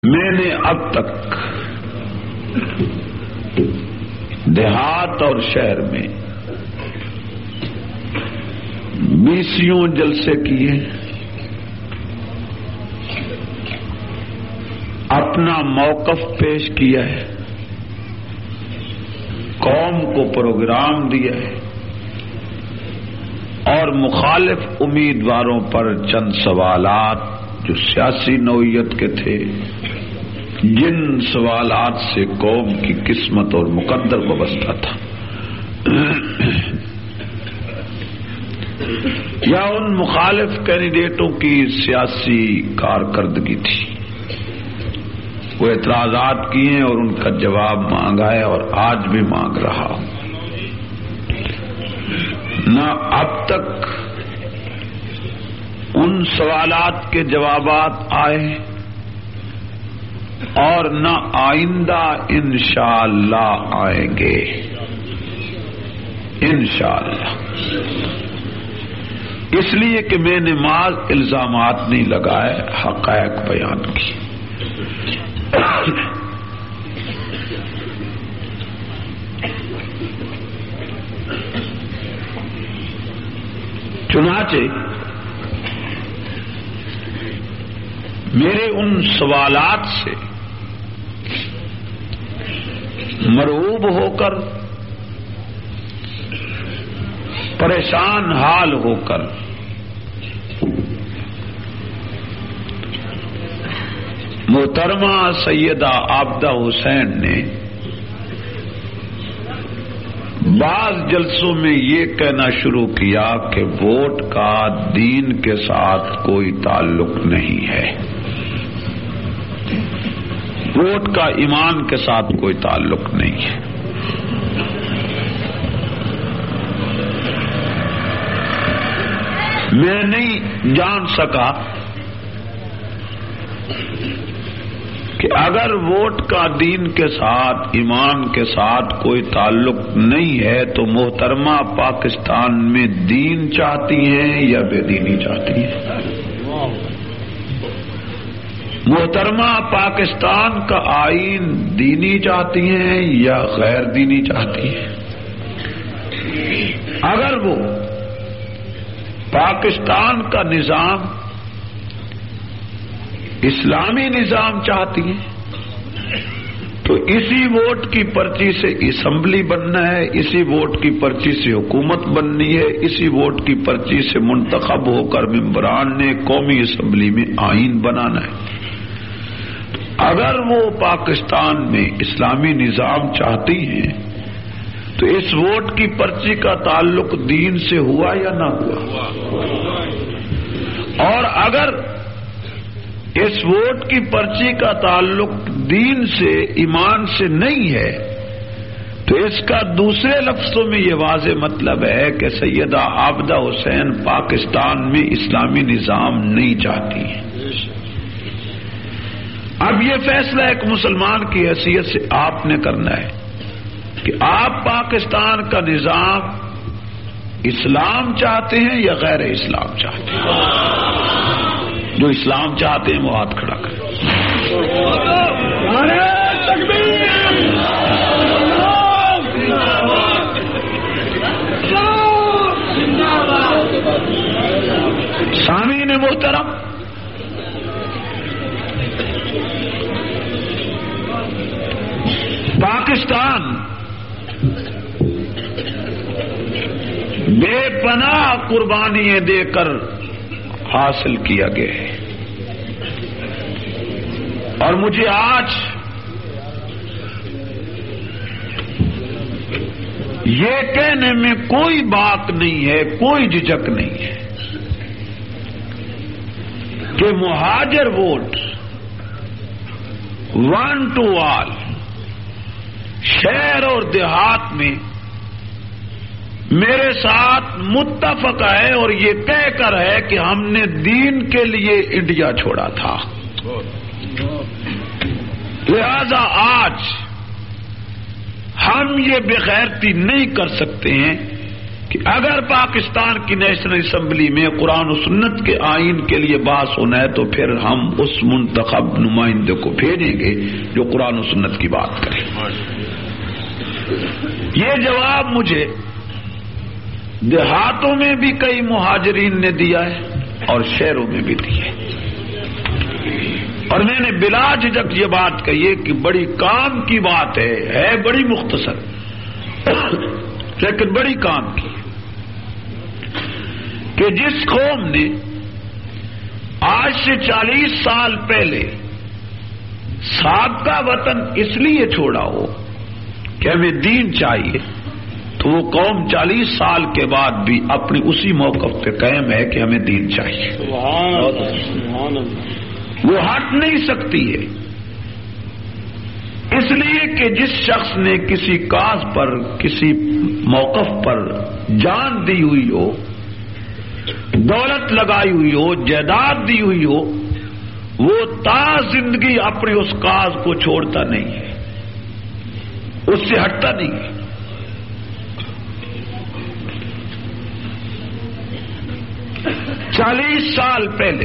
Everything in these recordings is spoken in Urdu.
میں نے اب تک دیہات اور شہر میں 20 جلسے کیے، اپنا موقف پیش کیا ہے، قوم کو پروگرام دیا ہے اور مخالف امیدواروں پر چند سوالات جو سیاسی نوعیت کے تھے، جن سوالات سے قوم کی قسمت اور مقدر وابستہ تھا یا ان مخالف کینڈیڈیٹوں کی سیاسی کارکردگی تھی، وہ اعتراضات کیے اور ان کا جواب مانگا ہے اور آج بھی مانگ رہا ہوں۔ نہ اب تک ان سوالات کے جوابات آئے اور نہ آئندہ انشاءاللہ آئیں گے، انشاءاللہ۔ اس لیے کہ میں نے محض الزامات نہیں لگائے، حقائق بیان کی۔ چنانچہ میرے ان سوالات سے مرعوب ہو کر، پریشان حال ہو کر محترمہ سیدہ عابدہ حسین نے بعض جلسوں میں یہ کہنا شروع کیا کہ ووٹ کا دین کے ساتھ کوئی تعلق نہیں ہے، ووٹ کا ایمان کے ساتھ کوئی تعلق نہیں ہے۔ میں نہیں جان سکا کہ اگر ووٹ کا دین کے ساتھ، ایمان کے ساتھ کوئی تعلق نہیں ہے تو محترمہ پاکستان میں دین چاہتی ہیں یا بے دینی چاہتی ہیں؟ محترمہ پاکستان کا آئین دینی چاہتی ہیں یا غیر دینی چاہتی ہیں؟ اگر وہ پاکستان کا نظام اسلامی نظام چاہتی ہیں تو اسی ووٹ کی پرچی سے اسمبلی بننا ہے، اسی ووٹ کی پرچی سے حکومت بننی ہے، اسی ووٹ کی پرچی سے منتخب ہو کر ممبران نے قومی اسمبلی میں آئین بنانا ہے۔ اگر وہ پاکستان میں اسلامی نظام چاہتی ہیں تو اس ووٹ کی پرچی کا تعلق دین سے ہوا یا نہ ہوا؟ اور اگر اس ووٹ کی پرچی کا تعلق دین سے، ایمان سے نہیں ہے تو اس کا دوسرے لفظوں میں یہ واضح مطلب ہے کہ سیدہ عابدہ حسین پاکستان میں اسلامی نظام نہیں چاہتی ہیں۔ اب یہ فیصلہ ایک مسلمان کی حیثیت سے آپ نے کرنا ہے کہ آپ پاکستان کا نظام اسلام چاہتے ہیں یا غیر اسلام چاہتے ہیں؟ جو اسلام چاہتے ہیں وہ ہاتھ کھڑا کریں۔ سامعین محترم، پاکستان بے پناہ قربانیاں دے کر حاصل کیا گیا ہے، اور مجھے آج یہ کہنے میں کوئی بات نہیں ہے، کوئی جھجک نہیں ہے کہ مہاجر ووٹ ون ٹو آل شہر اور دیہات میں میرے ساتھ متفق ہے اور یہ کہہ کر ہے کہ ہم نے دین کے لیے انڈیا چھوڑا تھا۔ لہذا آج ہم یہ بے غیرتی نہیں کر سکتے ہیں کہ اگر پاکستان کی نیشنل اسمبلی میں قرآن و سنت کے آئین کے لیے بحث ہونا ہے تو پھر ہم اس منتخب نمائندے کو بھیجیں گے جو قرآن و سنت کی بات کرے. یہ جواب مجھے دیہاتوں میں بھی کئی مہاجرین نے دیا ہے اور شہروں میں بھی دیا ہے، اور میں نے بلا جھجک یہ بات کہی ہے کہ بڑی کام کی بات ہے بڑی مختصر لیکن بڑی کام کی، کہ جس قوم نے آج سے 40 سال پہلے سابقہ وطن اس لیے چھوڑا ہو کہ ہمیں دین چاہیے، تو وہ قوم 40 سال کے بعد بھی اپنی اسی موقف پہ قائم ہے کہ ہمیں دین چاہیے. وہ ہٹ نہیں سکتی ہے، اس لیے کہ جس شخص نے کسی کاز پر کسی موقف پر جان دی ہوئی ہو، دولت لگائی ہوئی ہو، جائیداد دی ہوئی ہو، وہ تا زندگی اپنے اس کاز کو چھوڑتا نہیں ہے، اس سے ہٹتا نہیں ہے. چالیس سال پہلے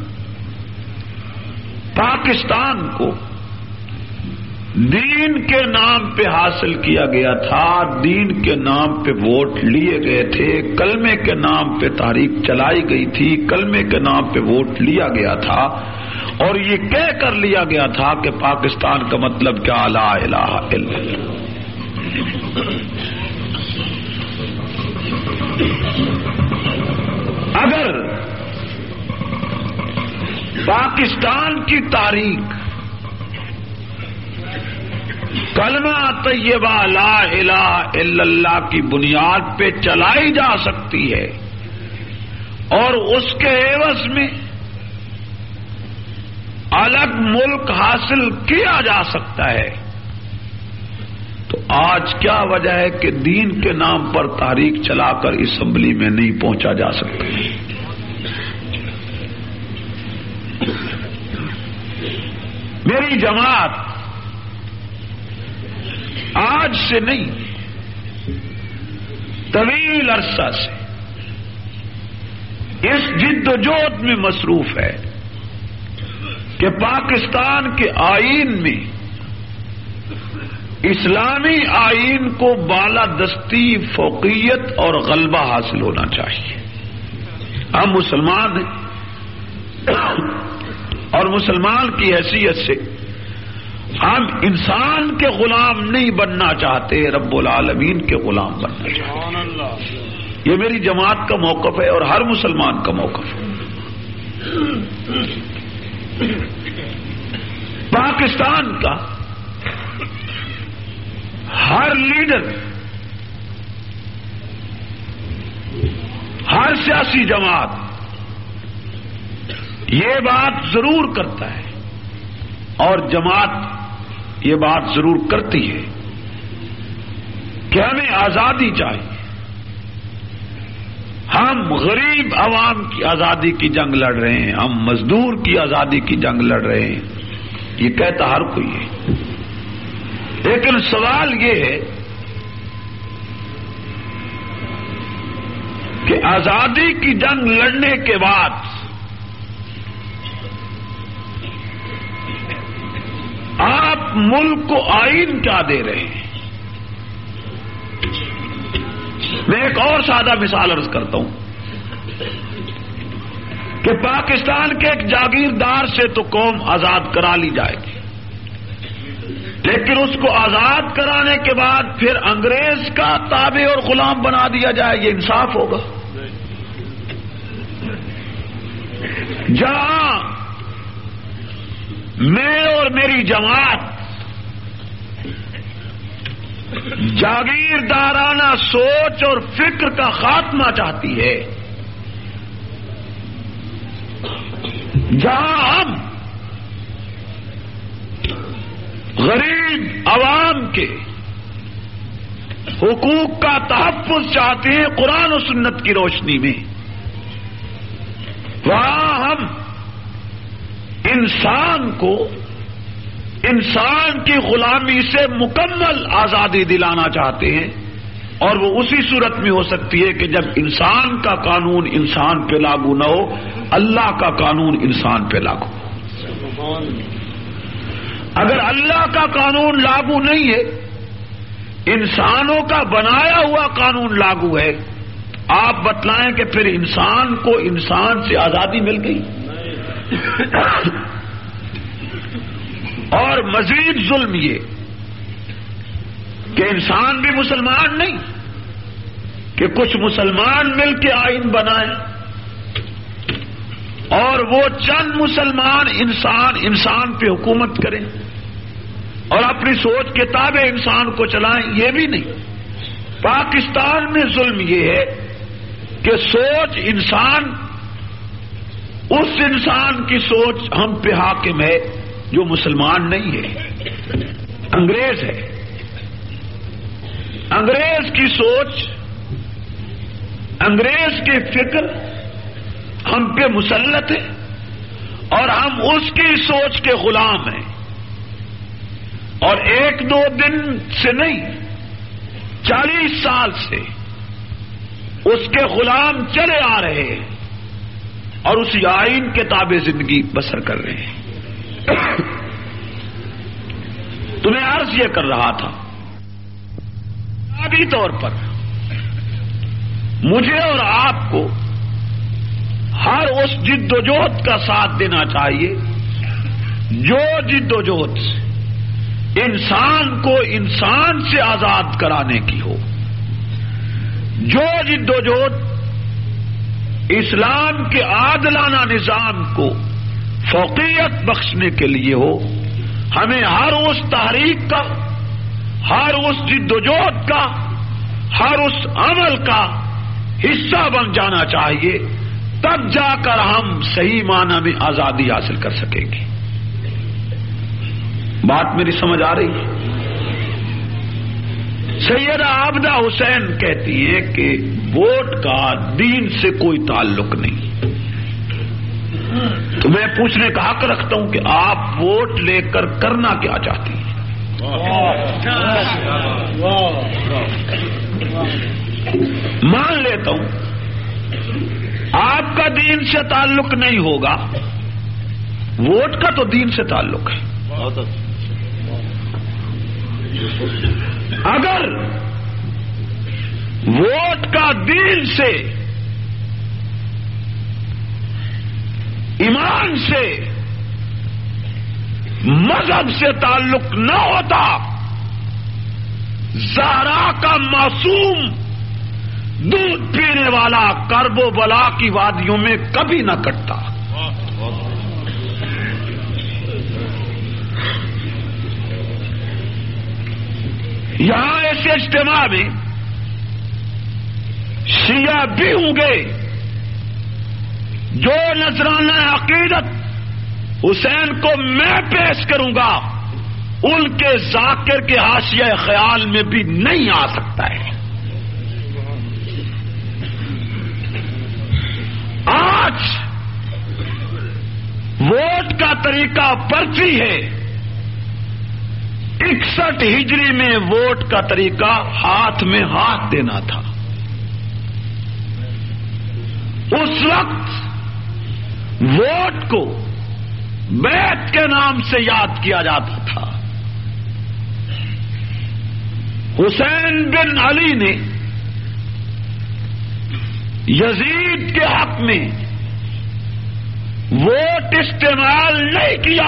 پاکستان کو دین کے نام پہ حاصل کیا گیا تھا، دین کے نام پہ ووٹ لیے گئے تھے، کلمے کے نام پہ تحریک چلائی گئی تھی، کلمے کے نام پہ ووٹ لیا گیا تھا، اور یہ کہہ کر لیا گیا تھا کہ پاکستان کا مطلب کیا لا الہ الا اللہ. اگر پاکستان کی تاریخ کلمہ طیبہ لا الہ الا اللہ کی بنیاد پہ چلائی جا سکتی ہے اور اس کے عوض میں الگ ملک حاصل کیا جا سکتا ہے، تو آج کیا وجہ ہے کہ دین کے نام پر تحریک چلا کر اسمبلی میں نہیں پہنچا جا سکتا؟ میری جماعت آج سے نہیں، طویل عرصہ سے اس جد و جہد میں مصروف ہے کہ پاکستان کے آئین میں اسلامی آئین کو بالادستی، فوقیت اور غلبہ حاصل ہونا چاہیے. ہم مسلمان ہیں اور مسلمان کی حیثیت سے ہم انسان کے غلام نہیں بننا چاہتے، رب العالمین کے غلام بننا چاہتے. یہ میری جماعت کا موقف ہے اور ہر مسلمان کا موقف ہے. پاکستان کا ہر لیڈر، ہر سیاسی جماعت یہ بات ضرور کرتا ہے اور جماعت یہ بات ضرور کرتی ہے کہ ہمیں آزادی چاہیے. ہم غریب عوام کی آزادی کی جنگ لڑ رہے ہیں، ہم مزدور کی آزادی کی جنگ لڑ رہے ہیں، یہ کہتا ہر کوئی ہے. لیکن سوال یہ ہے کہ آزادی کی جنگ لڑنے کے بعد آپ ملک کو آئین کیا دے رہے ہیں؟ میں ایک اور سادہ مثال عرض کرتا ہوں کہ پاکستان کے ایک جاگیردار سے تو قوم آزاد کرا لی جائے گی، لیکن اس کو آزاد کرانے کے بعد پھر انگریز کا تابع اور غلام بنا دیا جائے، یہ انصاف ہوگا؟ جہاں میں اور میری جماعت جاگیردارانہ سوچ اور فکر کا خاتمہ چاہتی ہے، جہاں ہم غریب عوام کے حقوق کا تحفظ چاہتے ہیں قرآن و سنت کی روشنی میں، وہاں ہم انسان کو انسان کی غلامی سے مکمل آزادی دلانا چاہتے ہیں اور وہ اسی صورت میں ہو سکتی ہے کہ جب انسان کا قانون انسان پہ لاگو نہ ہو، اللہ کا قانون انسان پہ لاگو ہو۔ اگر اللہ کا قانون لاگو نہیں ہے، انسانوں کا بنایا ہوا قانون لاگو ہے، آپ بتلائیں کہ پھر انسان کو انسان سے آزادی مل گئی؟ اور مزید ظلم یہ کہ انسان بھی مسلمان نہیں کہ کچھ مسلمان مل کے آئین بنائیں اور وہ چند مسلمان انسان پہ حکومت کریں اور اپنی سوچ کے تابع انسان کو چلائیں، یہ بھی نہیں۔ پاکستان میں ظلم یہ ہے کہ سوچ انسان، اس انسان کی سوچ ہم پہ حاکم ہے جو مسلمان نہیں ہے، انگریز ہے۔ انگریز کی سوچ، انگریز کی فکر ہم پہ مسلط ہے اور ہم اس کی سوچ کے غلام ہیں، اور ایک دو دن سے نہیں، 40 سال سے اس کے غلام چلے آ رہے ہیں اور اسی آئین کے تابع زندگی بسر کر رہے ہیں۔ تمہیں عرض یہ کر رہا تھا، بنیادی طور پر مجھے اور آپ کو ہر اس جد و جہد کا ساتھ دینا چاہیے جو جد و جہد انسان کو انسان سے آزاد کرانے کی ہو، جو جد و جہد اسلام کے عادلانہ نظام کو فوقیت بخشنے کے لیے ہو۔ ہمیں ہر اس تحریک کا، ہر اس جد و جہد کا، ہر اس عمل کا حصہ بن جانا چاہیے، تب جا کر ہم صحیح معنی میں آزادی حاصل کر سکیں گے۔ بات میری سمجھ آ رہی ہے؟ سیدہ عابدہ حسین کہتی ہیں کہ ووٹ کا دین سے کوئی تعلق نہیں۔ تو میں پوچھنے کا حق رکھتا ہوں کہ آپ ووٹ لے کر کرنا کیا چاہتی ہیں؟ مان لیتا ہوں آپ کا دین سے تعلق نہیں ہوگا، ووٹ کا تو دین سے تعلق ہے۔ اگر ووٹ کا دین سے، ایمان سے، مذہب سے تعلق نہ ہوتا، زہرا کا معصوم دودھ پینے والا کرب و بلا کی وادیوں میں کبھی نہ کٹتا۔ یہاں ایسے اجتماع میں شیعہ بھی ہوں گے جو نذرانہ عقیدت حسین کو میں پیش کروں گا ان کے ذاکر کے حاشیہ خیال میں بھی نہیں آ سکتا ہے۔ آج ووٹ کا طریقہ پرچی ہے، 61 ہجری میں ووٹ کا طریقہ ہاتھ میں ہاتھ دینا تھا۔ اس وقت ووٹ کو بیعت کے نام سے یاد کیا جاتا تھا۔ حسین بن علی نے یزید کے حق میں ووٹ استعمال نہیں کیا۔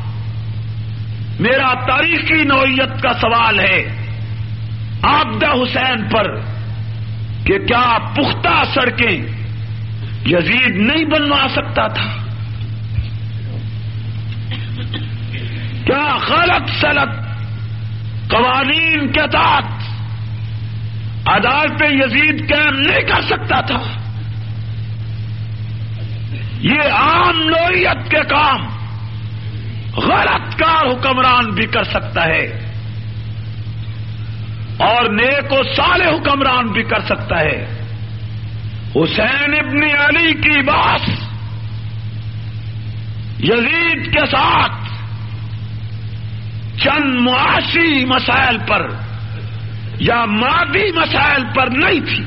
میرا تاریخی نوعیت کا سوال ہے عابدہ حسین پر کہ کیا پختہ سڑکیں یزید نہیں بنوا سکتا تھا؟ کیا غلط سلط قوانین کے تحت عدالت یزید قائم نہیں کر سکتا تھا؟ یہ عام نوعیت کے کام غلط کار حکمران بھی کر سکتا ہے اور نیک و صالح حکمران بھی کر سکتا ہے۔ حسین ابن علی کی بات یزید کے ساتھ چند معاشی مسائل پر یا مادی مسائل پر نہیں تھی،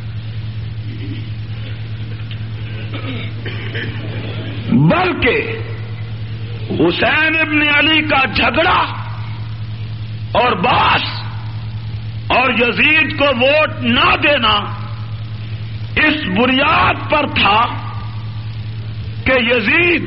بلکہ حسین ابن علی کا جھگڑا اور باس اور یزید کو ووٹ نہ دینا اس بنیاد پر تھا کہ یزید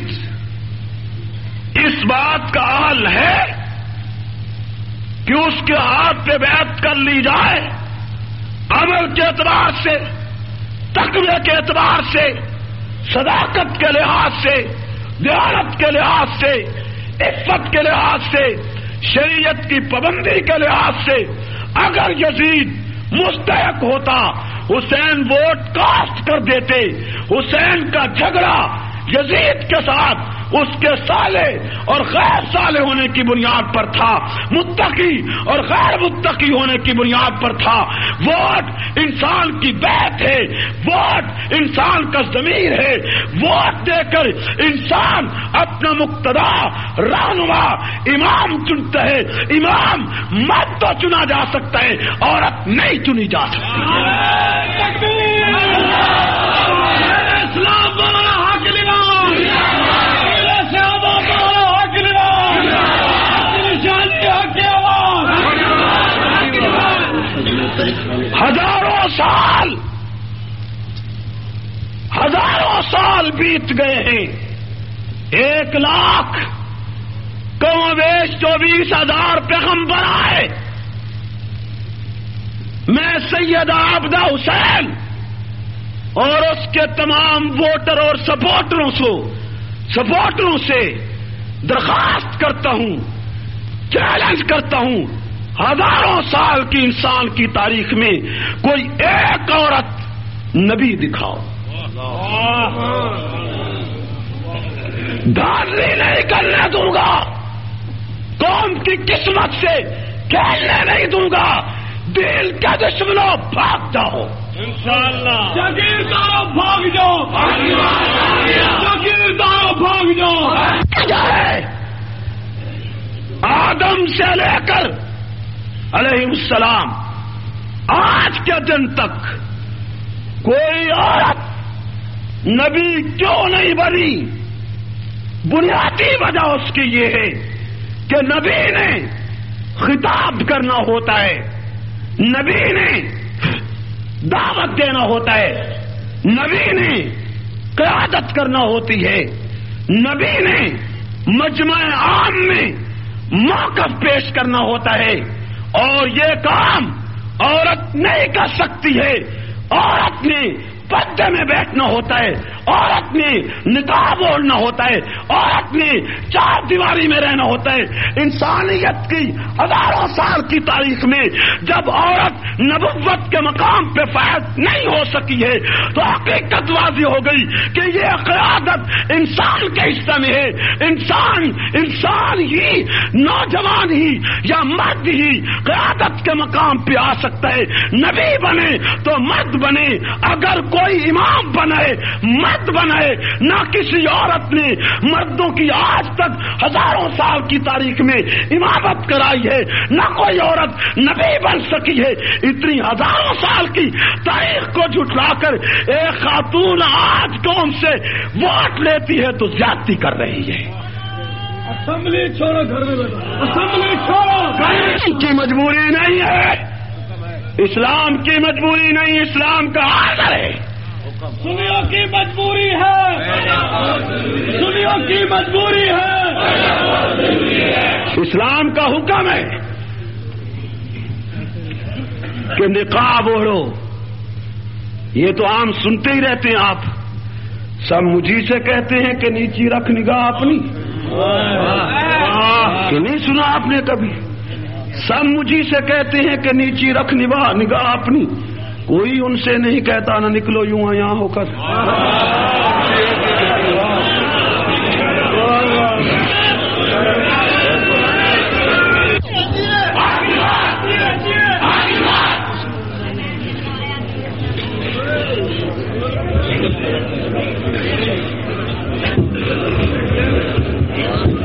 اس بات کا حال ہے کہ اس کے ہاتھ پہ بیعت کر لی جائے، عمل کے اعتبار سے، تقوی کے اعتبار سے، صداقت کے لحاظ سے، دیانت کے لحاظ سے، عفت کے لحاظ سے، شریعت کی پابندی کے لحاظ سے اگر یزید مستحق ہوتا حسین ووٹ کاسٹ کر دیتے۔ حسین کا جھگڑا یزید کے ساتھ اس کے صالح اور غیر صالح ہونے کی بنیاد پر تھا، متقی اور غیر متقی ہونے کی بنیاد پر تھا۔ ووٹ انسان کی بیعت ہے، ووٹ انسان کا ضمیر ہے، ووٹ دے کر انسان اپنا مقتدا، رہنما، امام چنتا ہے۔ امام مرد تو چنا جا سکتا ہے، عورت نہیں چنی جا سکتی۔ ہزاروں سال بیت گئے ہیں، 1,00,000 کم و بیش 24,000 پیغمبر آئے۔ میں سید عابدہ حسین اور اس کے تمام ووٹر اور سپورٹروں سے درخواست کرتا ہوں، چیلنج کرتا ہوں، ہزاروں سال کی انسان کی تاریخ میں کوئی ایک عورت نبی دکھاؤ۔ دھاندلی نہیں کرنے دوں گا، قوم کی قسمت سے کھیلنے نہیں دوں گا۔ دل کے دشمنوں بھاگ جاؤ، انشاءاللہ جاگیرداروں بھاگ جاؤ، جاگیرداروں بھاگ جاؤ۔ آدم سے لے کر علیہ السلام آج کے دن تک کوئی عورت نبی کیوں نہیں بنی؟ بنیادی وجہ اس کی یہ ہے کہ نبی نے خطاب کرنا ہوتا ہے، نبی نے دعوت دینا ہوتا ہے، نبی نے قیادت کرنا ہوتی ہے، نبی نے مجمع عام میں موقف پیش کرنا ہوتا ہے، اور یہ کام عورت نہیں کر سکتی ہے۔ عورت نے پردے میں بیٹھنا ہوتا ہے، عورت نے نقاب اوڑھنا ہوتا ہے، عورت نے چار دیواری میں رہنا ہوتا ہے۔ انسانیت کی ہزاروں سال کی تاریخ میں جب عورت نبوت کے مقام پہ فائز نہیں ہو سکی ہے تو حقیقت واضح ہو گئی کہ یہ قیادت انسان کے حصہ میں ہے۔ انسان ہی، نوجوان ہی یا مرد ہی قیادت کے مقام پہ آ سکتا ہے۔ نبی بنے تو مرد بنے، اگر کوئی امام بنے مرد بنے۔ نہ کسی عورت نے مردوں کی آج تک ہزاروں سال کی تاریخ میں امامت کرائی ہے، نہ کوئی عورت نبی بن سکی ہے۔ اتنی ہزاروں سال کی تاریخ کو جھٹلا کر ایک خاتون آج قوم سے ووٹ لیتی ہے تو زیادتی کر رہی ہے۔ اسمبلی چھوڑو، گھر میں بیٹھو، اسمبلی چھوڑو۔ کی مجبوری نہیں ہے، اسلام کی مجبوری نہیں، اسلام کا آرڈر ہے۔ سنیوں کی مجبوری ہے، سنیوں کی مجبوری ہے، اسلام کا حکم ہے کہ نقاب اوڑھو۔ یہ تو عام سنتے ہی رہتے ہیں آپ، سب مجھے سے کہتے ہیں کہ نیچی رکھ نگاہ اپنی، کہ نہیں سنا آپ نے کبھی؟ سب مجھے سے کہتے ہیں کہ نیچی رکھ نگاہ اپنی، کوئی ان سے نہیں کہتا نہ نکلو یوں یہاں ہو کر۔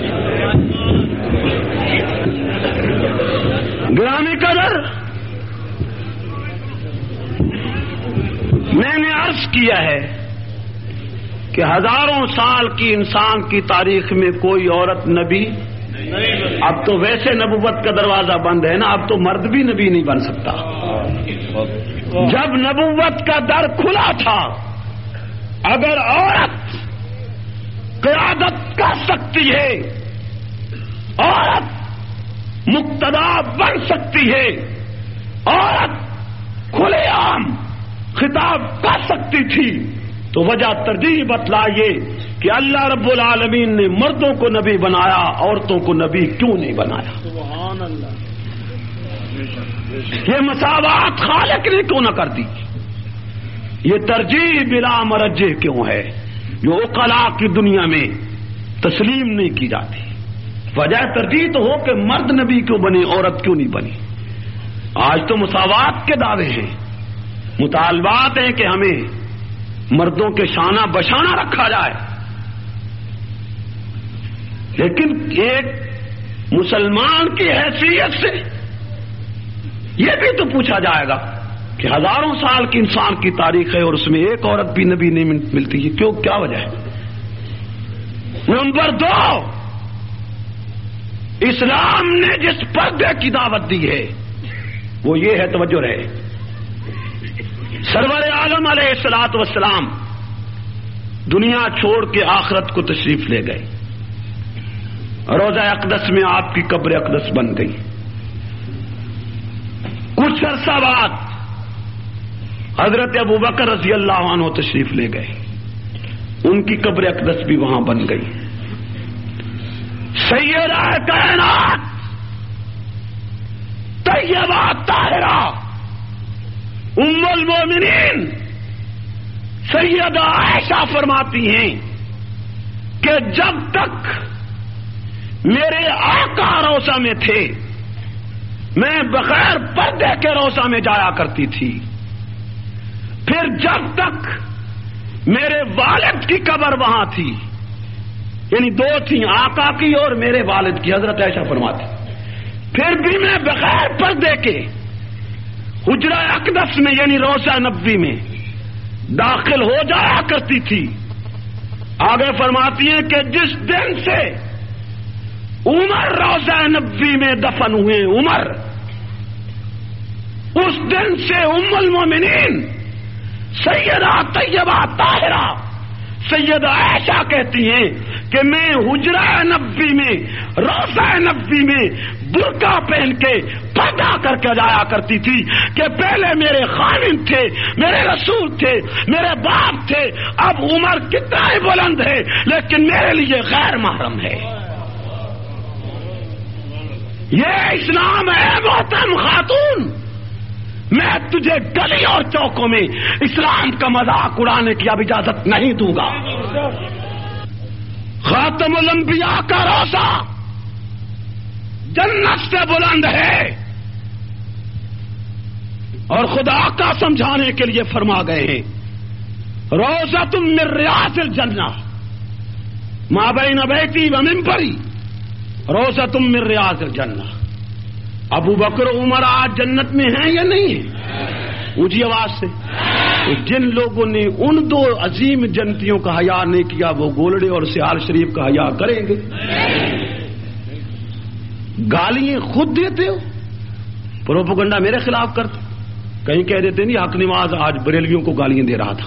گرامی قدر کیا ہے کہ ہزاروں سال کی انسان کی تاریخ میں کوئی عورت نبی نہیں. اب تو ویسے نبوت کا دروازہ بند ہے نا، اب تو مرد بھی نبی نہیں بن سکتا. جب نبوت کا در کھلا تھا، اگر عورت قیادت کر سکتی ہے، عورت مقتدا بن سکتی ہے، عورت کھلے عام خطاب کر سکتی تھی، تو وجہ ترجیح بتلائیے کہ اللہ رب العالمین نے مردوں کو نبی بنایا، عورتوں کو نبی کیوں نہیں بنایا؟ سبحان اللہ. یہ مساوات خالق نے کیوں نہ کر دی؟ یہ ترجیح بلا مرجع کیوں ہے جو عقلاء کی دنیا میں تسلیم نہیں کی جاتی؟ وجہ ترجیح تو ہو کہ مرد نبی کیوں بنے، عورت کیوں نہیں بنی؟ آج تو مساوات کے دعوے ہیں، مطالبات ہیں کہ ہمیں مردوں کے شانہ بشانہ رکھا جائے، لیکن ایک مسلمان کی حیثیت سے یہ بھی تو پوچھا جائے گا کہ ہزاروں سال کی انسان کی تاریخ ہے اور اس میں ایک عورت بھی نبی نہیں ملتی ہے، کیوں؟ کیا وجہ ہے؟ نمبر 2، اسلام نے جس پردے کی دعوت دی ہے وہ یہ ہے، توجہ رہے، سرور عالم علیہ الصلوۃ والسلام دنیا چھوڑ کے آخرت کو تشریف لے گئے، روضہ اقدس میں آپ کی قبر اقدس بن گئی. کچھ عرصہ بعد حضرت ابوبکر رضی اللہ عنہ تشریف لے گئے، ان کی قبر اقدس بھی وہاں بن گئی. سیدہ کائنات طیبہ طاہرہ ام المومنین سیدہ عائشہ فرماتی ہیں کہ جب تک میرے آقا روضہ میں تھے میں بغیر پردے کے روضہ میں جایا کرتی تھی، پھر جب تک میرے والد کی قبر وہاں تھی، یعنی 2 تھیں، آقا کی اور میرے والد کی، حضرت عائشہ فرماتی، پھر بھی میں بغیر پردے کے حجرہ اقدس میں یعنی روضہ نبوی میں داخل ہو جایا کرتی تھی. آگے فرماتی ہیں کہ جس دن سے عمر روضہ نبوی میں دفن ہوئے، عمر، اس دن سے ام المومنین سیدہ طیبہ طاہرہ سیدہ عائشہ کہتی ہیں کہ میں حجرہ نبوی میں روضہ نبوی میں برقع پہن کے پردہ کر کے جایا کرتی تھی کہ پہلے میرے خامن تھے، میرے رسول تھے، میرے باپ تھے، اب عمر کتنا ہی بلند ہے لیکن میرے لیے غیر محرم ہے. یہ اسلام ہے محترم خاتون. میں تجھے گلی اور چوکوں میں اسلام کا مذاق اڑانے کی اب اجازت نہیں دوں گا. خاتم الانبیاء کا روضہ جنت سے بلند ہے اور خدا کا سمجھانے کے لیے فرما گئے ہیں روضۃ من ریاض الجنہ ما بین بیتی و منبری روضۃ من ریاض الجنہ. ابو بکر و عمر آج جنت میں ہیں یا نہیں ہیں؟ اونچی آواز سے. جن لوگوں نے ان 2 عظیم جنتیوں کا حیا نہیں کیا وہ گولڑے اور سیال شریف کا حیا کریں گے؟ گالیاں خود دیتے ہو، پروپیگنڈا میرے خلاف کرتے، کہیں کہہ دیتے نہیں حق نواز آج بریلویوں کو گالیاں دے رہا تھا.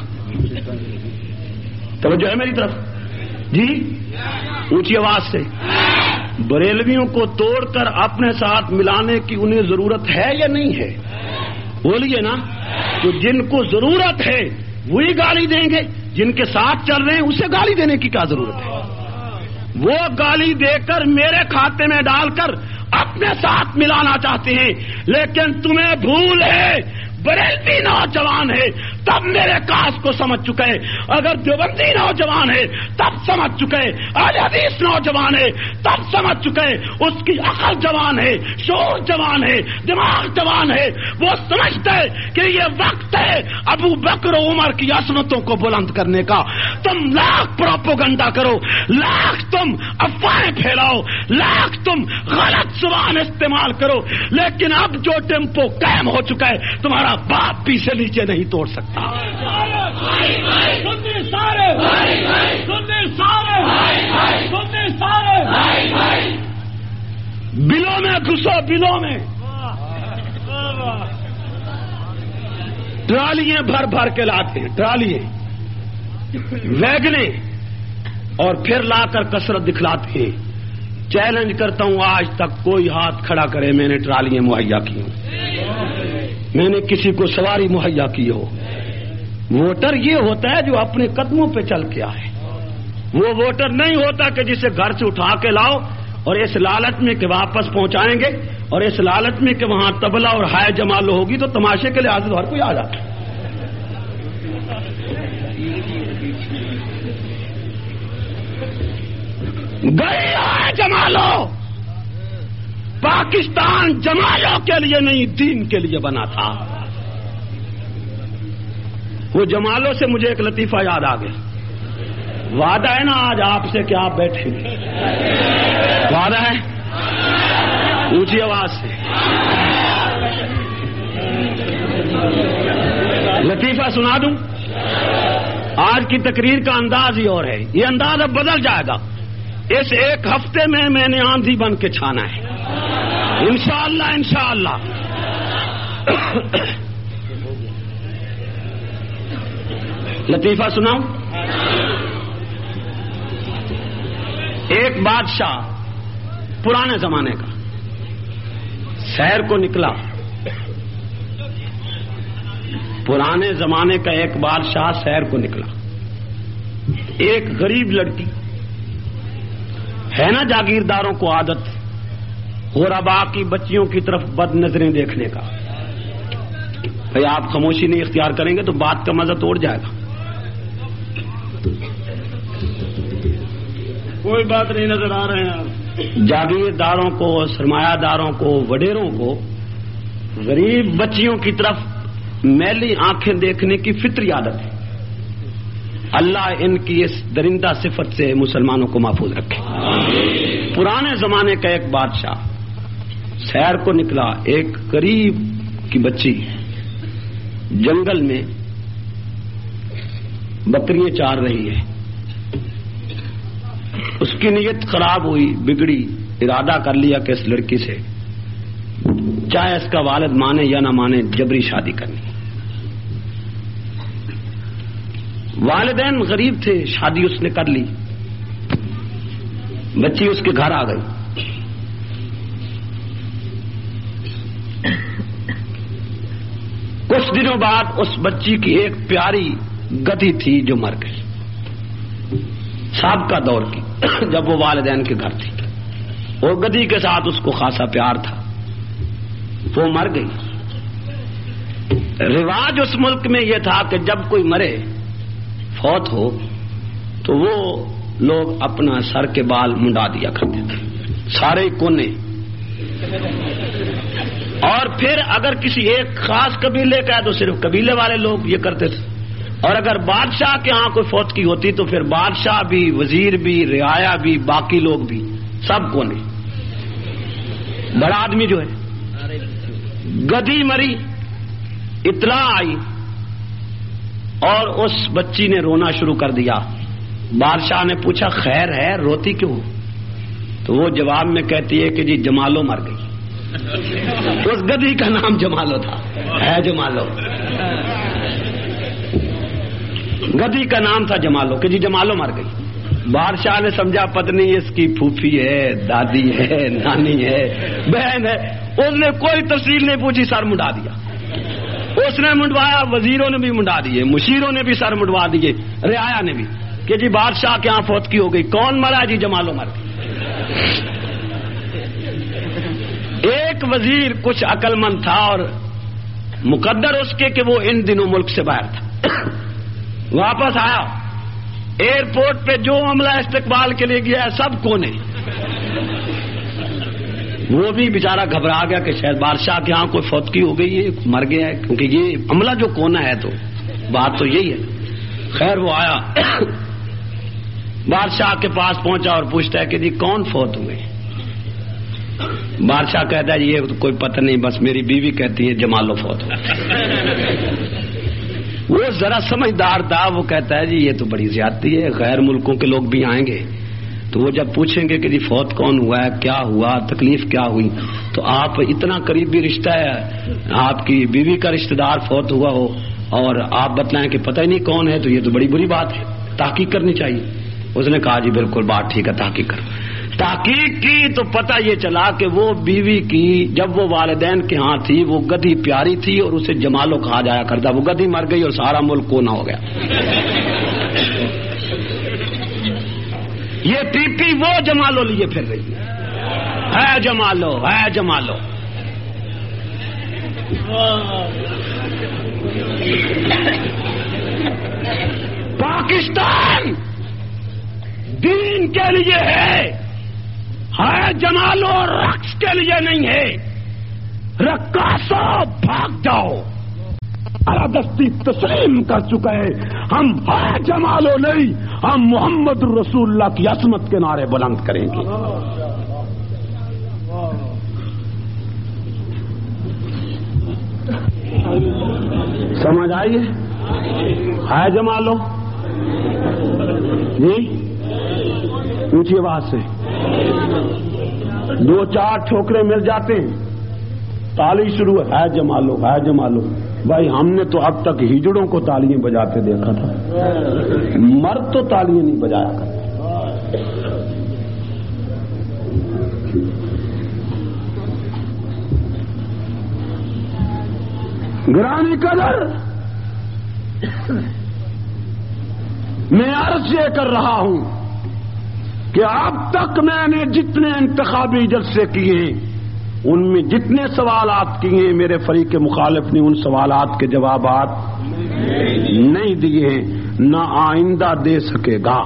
توجہ ہے میری طرف؟ جی اونچی آواز سے. بریلویوں کو توڑ کر اپنے ساتھ ملانے کی انہیں ضرورت ہے یا نہیں ہے؟ بولیے نا. تو جن کو ضرورت ہے وہی گالی دیں گے، جن کے ساتھ چل رہے ہیں اسے گالی دینے کی کیا ضرورت ہے؟ وہ گالی دے کر میرے کھاتے میں ڈال کر اپنے ساتھ ملانا چاہتے ہیں، لیکن تمہیں بھول ہے بریلوی نوجوان ہے تب میرے کاس کو سمجھ چکے، اگر دیوبندی نوجوان ہے تب سمجھ چکے، اہل حدیث نوجوان ہے تب سمجھ چکے، اس کی عقل جوان ہے، شعور جوان ہے، دماغ جوان ہے، وہ سمجھتے کہ یہ وقت ہے ابو بکر و عمر کی عظمتوں کو بلند کرنے کا. تم لاکھ پروپیگنڈا کرو، لاکھ تم افواہیں پھیلاؤ، لاکھ تم غلط زبان استعمال کرو، لیکن اب جو ٹیمپو قائم ہو چکا ہے تمہارا باپ بھی سے نیچے نہیں توڑ سکتا. بلوں میں گھسو، بلوں میں ٹرالیاں بھر بھر کے لاتے ہیں، ٹرالیاں ویگنیں، اور پھر لا کر کثرت دکھلاتے ہیں۔ چیلنج کرتا ہوں آج تک کوئی ہاتھ کھڑا کرے میں نے ٹرالیاں مہیا کی ہوں، میں نے کسی کو سواری مہیا کی ہو۔ ووٹر یہ ہوتا ہے جو اپنے قدموں پہ چل کے آئے، وہ ووٹر نہیں ہوتا کہ جسے گھر سے اٹھا کے لاؤ اور اس لالچ میں کہ واپس پہنچائیں گے، اور اس لالچ میں کہ وہاں تبلا اور ہائے جمالو ہوگی تو تماشے کے لحاظ سے ہر کوئی آ جاتا ہے۔ گئے جمالو، پاکستان جمالوں کے لیے نہیں دین کے لیے بنا تھا۔ وہ جمالوں سے مجھے ایک لطیفہ یاد آ گیا۔ وعدہ ہے نا آج آپ سے کہ آپ بیٹھیں گے، وعدہ ہے؟ اونچی آواز سے لطیفہ سنا دوں؟ آج کی تقریر کا انداز ہی اور ہے، یہ انداز اب بدل جائے گا۔ اس ایک ہفتے میں نے آندھی بن کے چھانا ہے انشاءاللہ، انشاءاللہ۔ لطیفہ سناؤں؟ ایک بادشاہ پرانے زمانے کا سیر کو نکلا، پرانے زمانے کا ایک بادشاہ سیر کو نکلا۔ ایک غریب لڑکی ہے نا، جاگیرداروں کو عادت غربا کی بچیوں کی طرف بد نظریں دیکھنے کا۔ بھئی آپ خاموشی نہیں اختیار کریں گے تو بات کا مزہ توڑ جائے گا۔ کوئی بات نہیں نظر آ رہے ہیں؟ جاگیرداروں کو، سرمایہ داروں کو، وڈیروں کو غریب بچیوں کی طرف میلی آنکھیں دیکھنے کی فطری عادت ہے۔ اللہ ان کی اس درندہ صفت سے مسلمانوں کو محفوظ رکھے۔ پرانے زمانے کا ایک بادشاہ سیر کو نکلا، ایک غریب کی بچی جنگل میں بکریاں چار رہی ہے، اس کی نیت خراب ہوئی، بگڑی، ارادہ کر لیا کہ اس لڑکی سے چاہے اس کا والد مانے یا نہ مانے جبری شادی کرنی۔ والدین غریب تھے، شادی اس نے کر لی، بچی اس کے گھر آ گئی۔ کچھ دنوں بعد اس بچی کی ایک پیاری گدھی تھی جو مر گئی، سابقہ دور کی، جب وہ والدین کے گھر تھی۔ وہ گدھی کے ساتھ اس کو خاصا پیار تھا، وہ مر گئی۔ رواج اس ملک میں یہ تھا کہ جب کوئی مرے، فوت ہو، تو وہ لوگ اپنا سر کے بال منڈا دیا کرتے تھے، سارے کونے، اور پھر اگر کسی ایک خاص قبیلے کا ہے تو صرف قبیلے والے لوگ یہ کرتے تھے، اور اگر بادشاہ کے ہاں کوئی فوت کی ہوتی تو پھر بادشاہ بھی، وزیر بھی، رعایا بھی، باقی لوگ بھی، سب کونے۔ بڑا آدمی جو ہے، گدھی مری، اطلاع آئی اور اس بچی نے رونا شروع کر دیا۔ بادشاہ نے پوچھا خیر ہے، روتی کیوں؟ تو وہ جواب میں کہتی ہے کہ جی جمالو مر گئی۔ اس گدھی کا نام جمالو تھا، ہے جمالو، گدھی کا نام تھا جمالو، کہ جی جمالو مر گئی۔ بادشاہ نے سمجھا پتنی اس کی پھوپھی ہے، دادی ہے، نانی ہے، بہن ہے، اس نے کوئی تفصیل نہیں پوچھی، سر منڈا دیا۔ اس نے منڈوایا، وزیروں نے بھی منڈا دیے، مشیروں نے بھی سر منڈوا دیے، رعایا نے بھی، کہ جی بادشاہ کے یہاں فوت کی ہو گئی۔ کون مرا؟ جی جمالو مر گئی۔ ایک وزیر کچھ عقل مند تھا اور مقدر اس کے کہ وہ ان دنوں ملک سے باہر تھا، واپس آیا، ایئرپورٹ پہ جو عملہ استقبال کے لیے گیا ہے سب کونے۔ وہ بھی بیچارہ گھبرا گیا کہ شاید بادشاہ کے ہاں کوئی فوت کی ہو گئی ہے، مر گیا ہے، کیونکہ یہ عملہ جو کونا ہے تو بات تو یہی ہے۔ خیر وہ آیا، بادشاہ کے پاس پہنچا اور پوچھتا ہے کہ جی کون فوت ہوئے؟ بادشاہ کہتا ہے یہ کوئی پتہ نہیں، بس میری بیوی کہتی ہے جمالو فوت ہو۔ وہ ذرا سمجھدار تھا، وہ کہتا ہے جی یہ تو بڑی زیادتی ہے، غیر ملکوں کے لوگ بھی آئیں گے تو وہ جب پوچھیں گے کہ جی فوت کون ہوا ہے، کیا ہوا، تکلیف کیا ہوئی، تو آپ اتنا قریبی رشتہ ہے، آپ کی بیوی کا رشتہ دار فوت ہوا ہو اور آپ بتلائیں کہ پتہ ہی نہیں کون ہے، تو یہ تو بڑی بری بات ہے، تحقیق کرنی چاہیے۔ اس نے کہا جی بالکل بات ٹھیک ہے، تحقیق کرو۔ تحقیق کی تو پتہ یہ چلا کہ وہ بیوی کی جب وہ والدین کے ہاں تھی وہ گدھی پیاری تھی اور اسے جمالو کہا جایا کرتا، وہ گدھی مر گئی اور سارا ملک کونا ہو گیا۔ یہ پی پی وہ جمالو لیے پھر رہی ہے جمالو، ہے جمالو۔ پاکستان دین کے لیے ہے جمالو، رقص کے لیے نہیں ہے۔ رقاصو بھاگ جاؤ، دستی تسلیم کر چکا ہے، ہم ہے جمالو نہیں، ہم محمد رسول اللہ کی عظمت کے نعرے بلند کریں گے۔ سمجھ آئیے؟ ہے جمالو جی، اونچی آواز سے 2-4 ٹھوکرے مل جاتے ہیں، تالی شروع ہے جمالو، ہے جمالو۔ بھائی ہم نے تو اب تک ہجڑوں کو تالیاں بجاتے دیکھا تھا، مرد تو تالیاں نہیں بجایا کرتے۔ گرامی قدر، میں عرض یہ کر رہا ہوں کہ اب تک میں نے جتنے انتخابی جلسے کیے ہیں ان میں جتنے سوالات کیے ہیں میرے فریق مخالف نے ان سوالات کے جوابات نہیں دیے ہیں، نہ آئندہ دے سکے گا۔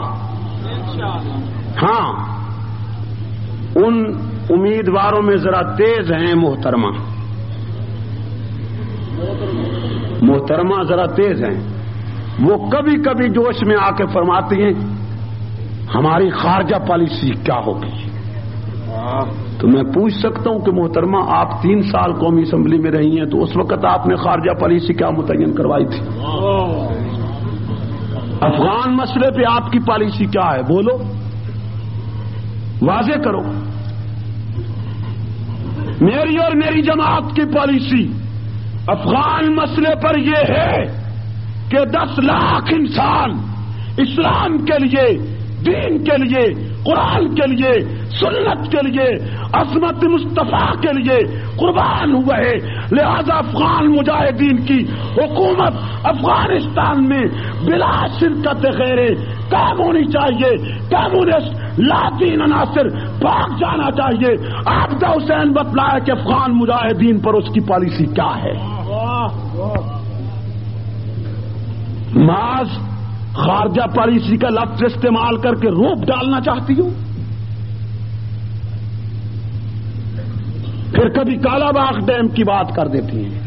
ہاں ان امیدواروں میں ذرا تیز ہیں محترمہ ذرا تیز ہیں، وہ کبھی کبھی جوش میں آ کے فرماتی ہیں ہماری خارجہ پالیسی کیا ہوگی۔ تو میں پوچھ سکتا ہوں کہ محترمہ آپ 3 سال قومی اسمبلی میں رہی ہیں، تو اس وقت آپ نے خارجہ پالیسی کیا متعین کروائی تھی؟ افغان مسئلے پہ آپ کی پالیسی کیا ہے؟ بولو، واضح کرو۔ میری اور میری جماعت کی پالیسی افغان مسئلے پر یہ ہے کہ 10 لاکھ انسان اسلام کے لیے، دین کے لیے، قرآن کے لیے، سنت کے لیے، عظمت مصطفیٰ کے لیے قربان ہوئے ہیں، لہذا افغان مجاہدین کی حکومت افغانستان میں بلا شرکت غیرے قائم ہونی چاہیے، کمیونسٹ لاطین عناصر بھاگ جانا چاہیے۔ عابدہ حسین بتلایا کہ افغان مجاہدین پر اس کی پالیسی کیا ہے۔ محض خارجہ پالیسی کا لفظ استعمال کر کے روپ ڈالنا چاہتی ہوں۔ پھر کبھی کالا باغ ڈیم کی بات کر دیتی ہیں،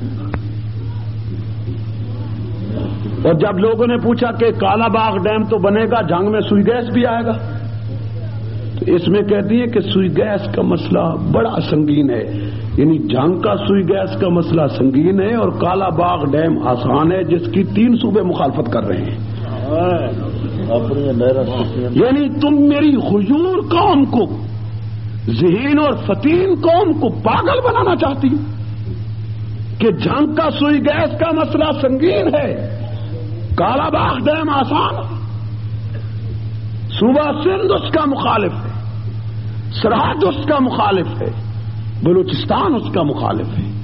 اور جب لوگوں نے پوچھا کہ کالا باغ ڈیم تو بنے گا، جنگ میں سوئی گیس بھی آئے گا، تو اس میں کہتی ہے کہ سوئی گیس کا مسئلہ بڑا سنگین ہے، یعنی جنگ کا سوئی گیس کا مسئلہ سنگین ہے اور کالا باغ ڈیم آسان ہے، جس کی 3 صوبے مخالفت کر رہے ہیں۔ یعنی تم میری غیور قوم کو، ذہین اور فتین قوم کو پاگل بنانا چاہتی ہو کہ جنگ کا سوئی گیس کا مسئلہ سنگین ہے، کالا باغ ڈیم آسان ہے۔ صوبہ سندھ اس کا مخالف ہے، سرحد اس کا مخالف ہے، بلوچستان اس کا مخالف ہے۔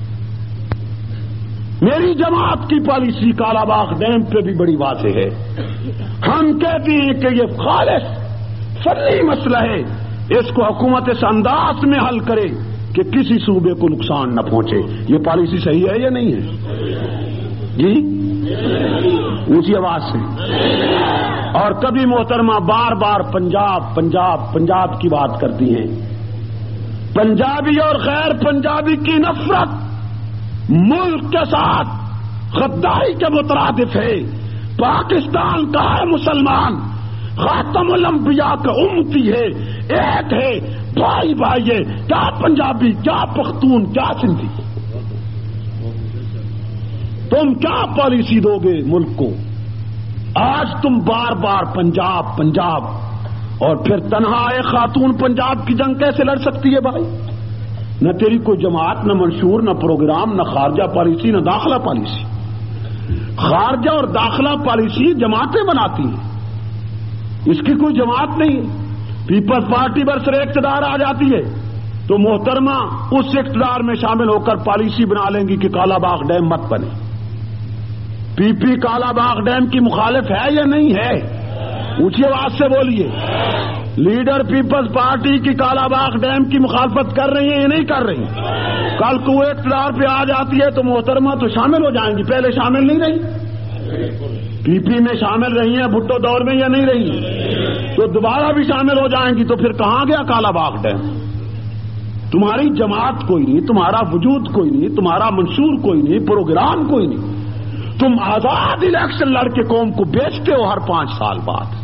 میری جماعت کی پالیسی کالا باغ ڈیم پہ بھی بڑی واضح ہے۔ ہم کہتے ہیں کہ یہ خالص فنی مسئلہ ہے، اس کو حکومت اس انداز میں حل کرے کہ کسی صوبے کو نقصان نہ پہنچے۔ یہ پالیسی صحیح ہے یا نہیں ہے؟ جی اونچی آواز سے۔ اور کبھی محترمہ بار بار پنجاب پنجاب پنجاب کی بات کرتی ہیں۔ پنجابی اور غیر پنجابی کی نفرت ملک کے ساتھ غداری کے مترادف ہے۔ پاکستان کا ہے مسلمان، خاتم الانبیاء کا امتی ہے، ایک ہے، بھائی بھائی ہے، کیا پنجابی، کیا پختون، کیا سندھی۔ تم کیا پالیسی دو گے ملک کو؟ آج تم بار بار پنجاب پنجاب، اور پھر تنہا ایک خاتون پنجاب کی جنگ کیسے لڑ سکتی ہے بھائی؟ نہ تیری کوئی جماعت، نہ منشور، نہ پروگرام، نہ خارجہ پالیسی، نہ داخلہ پالیسی۔ خارجہ اور داخلہ پالیسی جماعتیں بناتی ہیں، اس کی کوئی جماعت نہیں ہے۔ پیپلز پارٹی برسر اقتدار آ جاتی ہے تو محترمہ اس اقتدار میں شامل ہو کر پالیسی بنا لیں گی کہ کالا باغ ڈیم مت بنے۔ پی پی کالا باغ ڈیم کی مخالف ہے یا نہیں ہے؟ اونچی آواز سے بولیے۔ لیڈر پیپلز پارٹی کی کالا باغ ڈیم کی مخالفت کر رہی ہیں یا نہیں کر رہی؟ کل کو وہ اقتدار پہ آ جاتی ہے تو محترمہ تو شامل ہو جائیں گی، پہلے شامل نہیں رہی؟ پی پی میں شامل رہی ہیں بھٹو دور میں یا نہیں رہی؟ تو دوبارہ بھی شامل ہو جائیں گی، تو پھر کہاں گیا کالا باغ ڈیم؟ تمہاری جماعت کوئی نہیں، تمہارا وجود کوئی نہیں، تمہارا منشور کوئی نہیں، پروگرام کوئی نہیں۔ تم آزاد الیکشن لڑ کے قوم کو بیچتے ہو ہر 5 سال بعد۔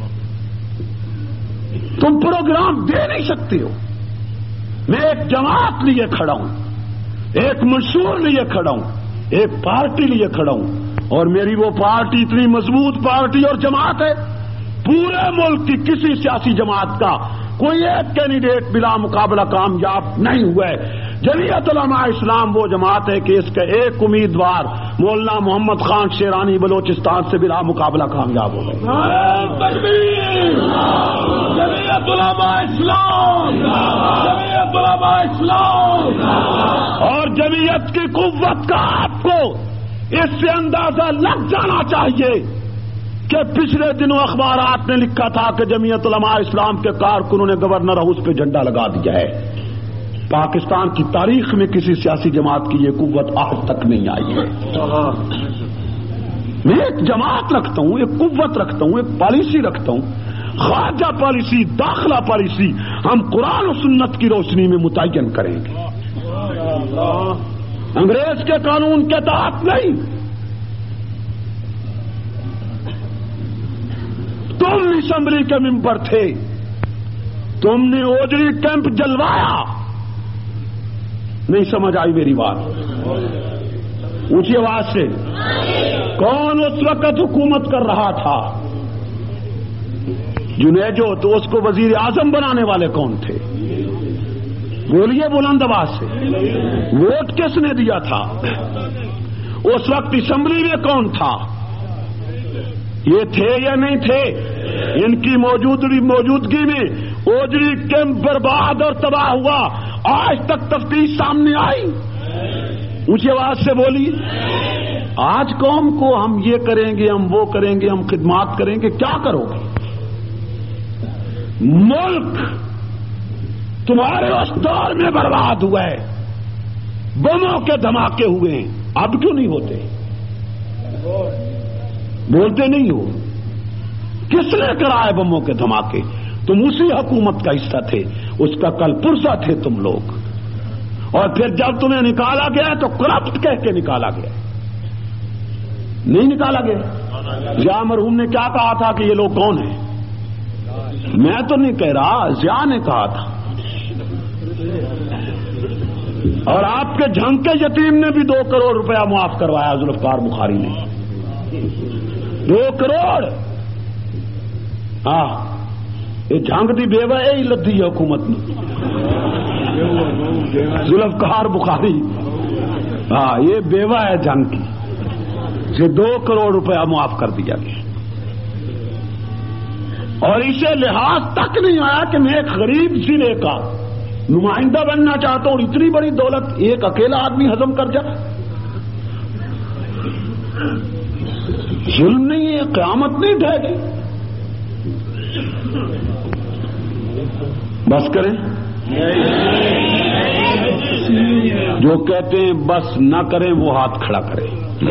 تم پروگرام دے نہیں سکتے ہو۔ میں ایک جماعت لیے کھڑا ہوں، ایک منشور لیے کھڑا ہوں، ایک پارٹی لیے کھڑا ہوں، اور میری وہ پارٹی اتنی مضبوط پارٹی اور جماعت ہے، پورے ملک کی کسی سیاسی جماعت کا کوئی ایک کینڈیڈیٹ بلا مقابلہ کامیاب نہیں ہوا ہے۔ جمعیت علماء اسلام وہ جماعت ہے کہ اس کا ایک امیدوار مولانا محمد خان شیرانی بلوچستان سے بلا مقابلہ کامیاب ہو گئے۔ جمعیت علماء اسلام، جمعیت علماء اسلام۔ اور جمعیت کی قوت کا آپ کو اس سے اندازہ لگ جانا چاہیے کہ پچھلے دنوں اخبارات نے لکھا تھا کہ جمعیت علماء اسلام کے کارکنوں نے گورنر ہاؤس پہ جھنڈا لگا دیا ہے۔ پاکستان کی تاریخ میں کسی سیاسی جماعت کی یہ قوت آج تک نہیں آئی ہے۔ میں ایک جماعت رکھتا ہوں، ایک قوت رکھتا ہوں، ایک پالیسی رکھتا ہوں، خارجہ پالیسی، داخلہ پالیسی ہم قرآن و سنت کی روشنی میں متعین کریں گے، انگریز کے قانون کے تحت نہیں۔ تم اسمبلی کے ممبر تھے، تم نے اوجری کیمپ جلوایا، نہیں سمجھ آئی میری بات؟ اونچی آواز سے کون اس وقت حکومت کر رہا تھا؟ جنیجو، تو اس کو وزیر اعظم بنانے والے کون تھے؟ بولیے بلند آواز سے، ووٹ کس نے دیا تھا؟ اس وقت اسمبلی میں کون تھا؟ یہ تھے یا نہیں تھے؟ ان کی موجودگی میں اوجری کیمپ برباد اور تباہ ہوا، آج تک تفتیش سامنے آئی؟ اونچی آواز سے بولی۔ آج قوم کو ہم یہ کریں گے، ہم وہ کریں گے، ہم خدمات کریں گے، کیا کرو گے؟ ملک تمہارے اس دور میں برباد ہوا ہے، بموں کے دھماکے ہوئے ہیں، اب کیوں نہیں ہوتے؟ بولتے نہیں ہو؟ کس نے کرائے بموں کے دھماکے؟ تم اسی حکومت کا حصہ تھے، اس کا کل پرزہ تھے تم لوگ، اور پھر جب تمہیں نکالا گیا تو کرپٹ کہہ کے نکالا گیا، نہیں نکالا گیا؟ ضیاء مرحوم نے کیا کہا تھا کہ یہ لوگ کون ہیں؟ میں تو نہیں کہہ رہا، ضیاء نے کہا تھا۔ اور آپ کے جھنگ کے یتیم نے بھی 2 کروڑ روپیہ معاف کروایا ذوالفقار بخاری نے، 2 کروڑ۔ ہاں، یہ جھنگ دی بیوہ ہی لدھی ہے حکومت نے، ذوالفقار بخاری، ہاں یہ بیوہ ہے جنگ کی، سے 2 کروڑ روپیہ معاف کر دیا گیا، اور اسے لحاظ تک نہیں آیا کہ میں ایک غریب ضلع کا نمائندہ بننا چاہتا ہوں، اتنی بڑی دولت ایک اکیلا آدمی ہضم کر جائے۔ ظلم نہیں ہے، قیامت نہیں ڈھہ گئی۔ بس کریں، جو کہتے ہیں بس نہ کریں وہ ہاتھ کھڑا کریں۔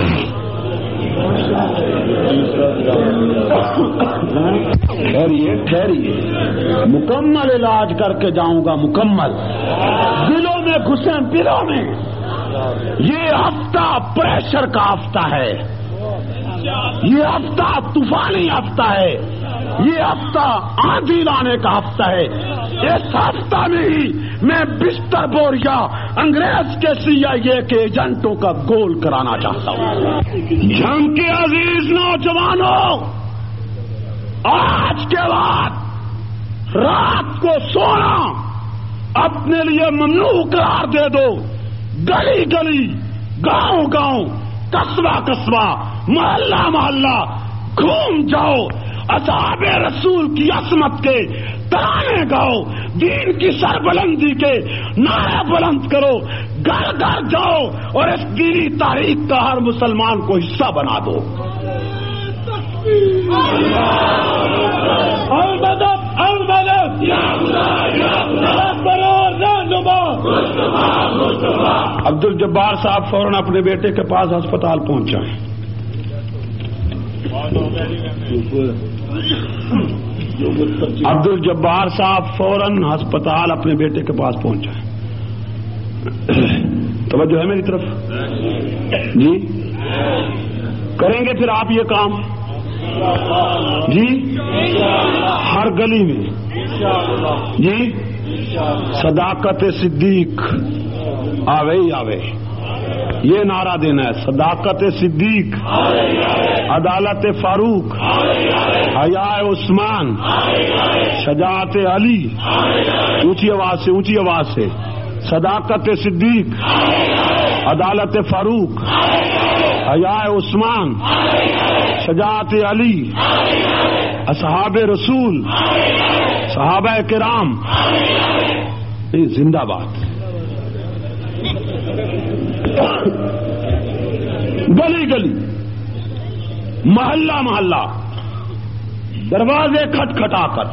ٹھہریے، مکمل علاج کر کے جاؤں گا، مکمل۔ دلوں میں گھسیں، دلوں میں۔ یہ ہفتہ پریشر کا ہفتہ ہے، یہ ہفتہ طوفانی ہفتہ ہے، یہ ہفتہ آندھی لانے کا ہفتہ ہے۔ اس ہفتہ میں ہی میں بستر بوریا انگریز کے CIA کے ایجنٹوں کا گول کرانا چاہتا ہوں۔ جنگ کے عزیز نوجوانوں، آج کے بعد رات کو سونا اپنے لیے ممنوع قرار دے دو۔ گلی گلی، گاؤں گاؤں، قصبہ قصبہ، محلہ محلہ گھوم جاؤ، اصحاب رسول کی عصمت کے ترانے گاؤ، دین کی سربلندی کے نعرے بلند کرو، گھر گھر جاؤ اور اس دینی تاریخ کا ہر مسلمان کو حصہ بنا دو۔ عبد الجبار صاحب فوراً اپنے بیٹے کے پاس ہسپتال پہنچائیں۔ عبد الجبار صاحب فوراً ہسپتال اپنے بیٹے کے پاس پہنچائیں۔ توجہ ہے میری طرف؟ جی کریں گے پھر آپ یہ کام؟ جی ہر گلی میں جی صداقت صدیق آوے ہی آوے، یہ نعرہ دینا ہے، صداقت صدیق، عدالت فاروق، حیاء عثمان، شجاعت علی، اونچی آواز سے صداقت صدیق، عدالت فاروق، حیاء عثمان، شجاعت علی، اصحاب رسول، صحابہ کرام، زندہ باد۔ گلی گلی، محلہ محلہ، دروازے کھٹکھٹا کر،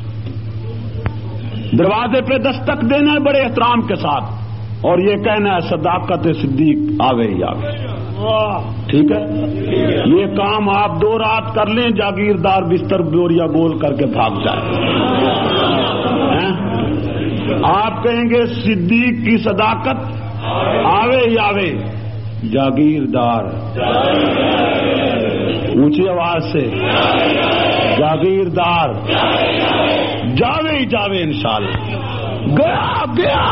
دروازے پہ دستک دینا ہے بڑے احترام کے ساتھ، اور یہ کہنا ہے صداقت صدیق آوے ہی آوے۔ ٹھیک ہے، یہ کام آپ 2 رات کر لیں، جاگیردار بستر بوریا گول کر کے بھاگ جائے۔ آپ کہیں گے صدیق کی صداقت آوے ہی آوے، جاگیردار اونچی آواز سے جاگیردار جاوے ہی جاوے انشاءاللہ۔ گیا گیا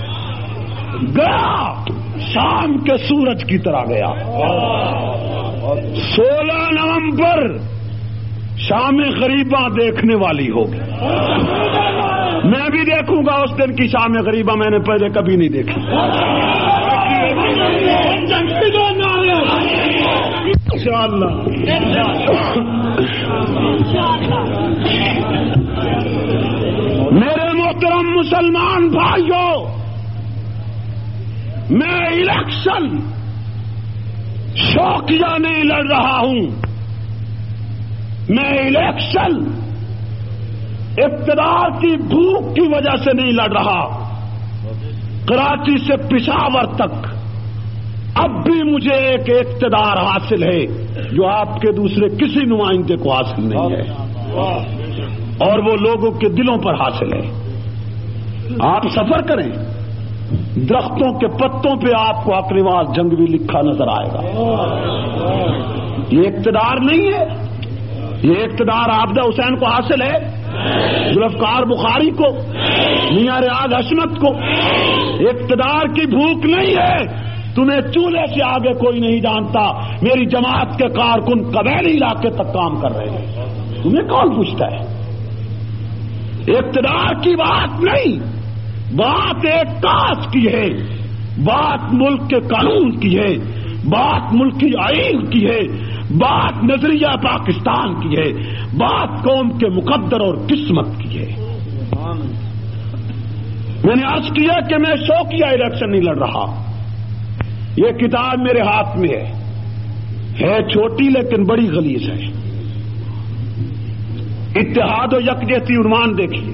گیا، شام کے سورج کی طرح گیا۔ 16 نومبر شام غریباں دیکھنے والی ہوگی۔ میں بھی دیکھوں گا اس دن کی شام غریباں، میں نے پہلے کبھی نہیں دیکھی۔ انشاءاللہ میرے محترم مسلمان بھائیوں، میں الیکشن شوقیہ نہیں لڑ رہا ہوں، میں الیکشن اقتدار کی بھوک کی وجہ سے نہیں لڑ رہا۔ کراچی سے پشاور تک اب بھی مجھے ایک اقتدار حاصل ہے جو آپ کے دوسرے کسی نمائندے کو حاصل نہیں ہے، اور وہ لوگوں کے دلوں پر حاصل ہے۔ آپ سفر کریں، درختوں کے پتوں پہ آپ کو اقرواز جنگوی لکھا نظر آئے گا۔ یہ اقتدار نہیں ہے، یہ اقتدار عابدہ حسین کو حاصل ہے، ذوالفقار بخاری کو، میاں ریاض حشمت کو۔ اقتدار کی بھوک نہیں ہے، تمہیں چولہے سے آگے کوئی نہیں جانتا۔ میری جماعت کے کارکن قبیلی علاقے تک کام کر رہے ہیں، تمہیں کون پوچھتا ہے؟ اقتدار کی بات نہیں، بات ایک کاس کی ہے، بات ملک کے قانون کی ہے، بات ملکی آئین کی ہے، بات نظریہ پاکستان کی ہے، بات قوم کے مقدر اور قسمت کی ہے۔ میں نے عرض کیا کہ میں شوقیہ الیکشن نہیں لڑ رہا۔ یہ کتاب میرے ہاتھ میں ہے چھوٹی لیکن بڑی غلیظ ہے۔ اتحاد و یکجہتی عنوان دیکھیے،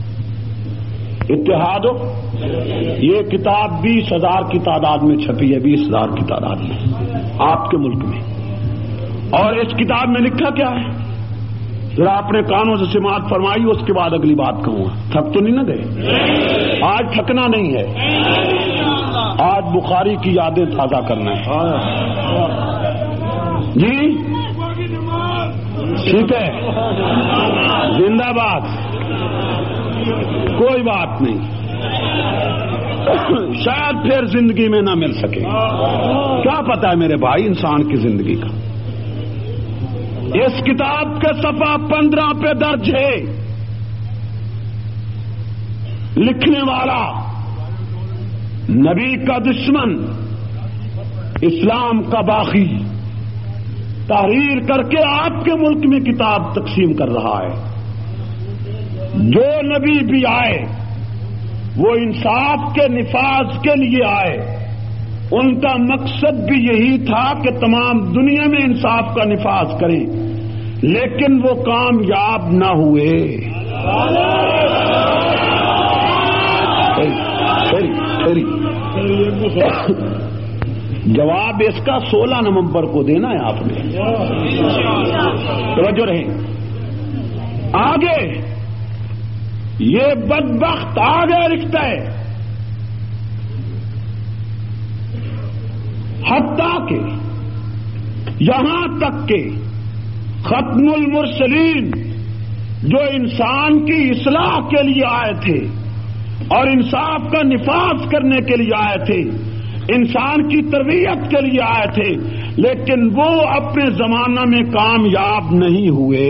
اتحاد و، یہ کتاب 20,000 کی تعداد میں چھپی ہے، 20,000 کی تعداد میں آپ کے ملک میں۔ اور اس کتاب میں لکھا کیا ہے؟ ذرا اپنے کانوں سے سماعت فرمائی، اس کے بعد اگلی بات کہوں گا۔ تھک تو نہیں نہ گئے؟ آج تھکنا نہیں ہے، آج بخاری کی یادیں تازہ کرنا ہے۔ جی ٹھیک ہے، زندہ باد، کوئی بات نہیں۔ شاید پھر زندگی میں نہ مل سکے. کیا پتا ہے میرے بھائی انسان کی زندگی کا. اس کتاب کے صفحہ 15 پہ درج ہے، لکھنے والا نبی کا دشمن، اسلام کا باغی، تحریر کر کے آپ کے ملک میں کتاب تقسیم کر رہا ہے. جو نبی بھی آئے وہ انصاف کے نفاذ کے لیے آئے. ان کا مقصد بھی یہی تھا کہ تمام دنیا میں انصاف کا نفاذ کریں، لیکن وہ کامیاب نہ ہوئے. جواب اس کا 16 نومبر کو دینا ہے آپ نے. توجہ رہے. آگے یہ بدبخت آگے لکھتا ہے، حتیٰ کہ یہاں تک کہ ختم المرسلین جو انسان کی اصلاح کے لیے آئے تھے اور انصاف کا نفاذ کرنے کے لیے آئے تھے، انسان کی تربیت کے لیے آئے تھے، لیکن وہ اپنے زمانہ میں کامیاب نہیں ہوئے.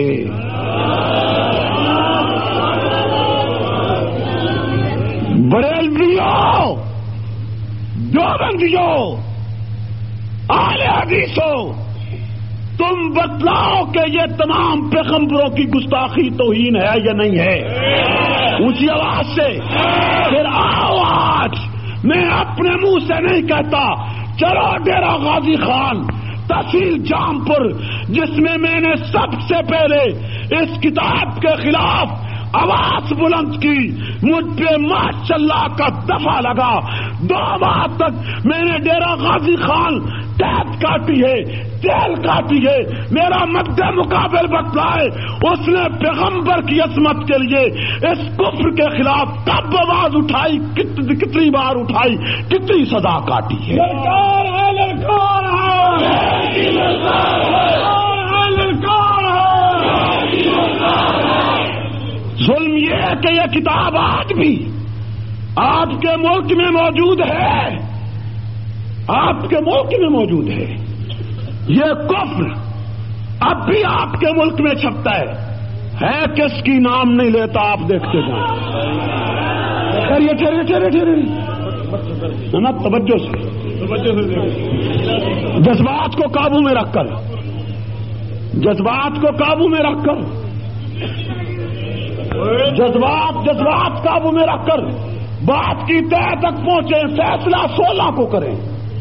بریلویوں، دیوبندیوں، اہل حدیثوں، تم بتلاؤ کہ یہ تمام پیغمبروں کی گستاخی توہین ہے یا نہیں ہے؟ اونچی آواز سے. پھر آؤ آج میں اپنے منہ سے نہیں کہتا، چلو ڈیرہ غازی خان تحصیل جام پور، جس میں میں نے سب سے پہلے اس کتاب کے خلاف آواز بلند کی، مجھ پہ ماشاءاللہ کا دفعہ لگا. 2 ماہ تک میں نے ڈیرہ غازی خان قید کاٹی ہے، جیل کاٹی ہے. میرا مد مقابل بتلائے اس نے پیغمبر کی عصمت کے لیے اس کفر کے خلاف کب آواز اٹھائی، کتنی بار اٹھائی، کتنی سزا کاٹی ہے. ظلم یہ ہے کہ یہ کتاب آج بھی آپ کے ملک میں موجود ہے، آپ کے ملک میں موجود ہے. یہ کفر اب بھی آپ کے ملک میں چھپتا ہے کس کی نام نہیں لیتا، آپ دیکھتے جائیں. ٹھہرے نا، توجہ سے، جذبات کو قابو میں رکھ کر، جذبات کو قابو میں رکھ کر، جذبات قابو میں رکھ کر بات کی تہ تک پہنچے. فیصلہ 16 کو کریں،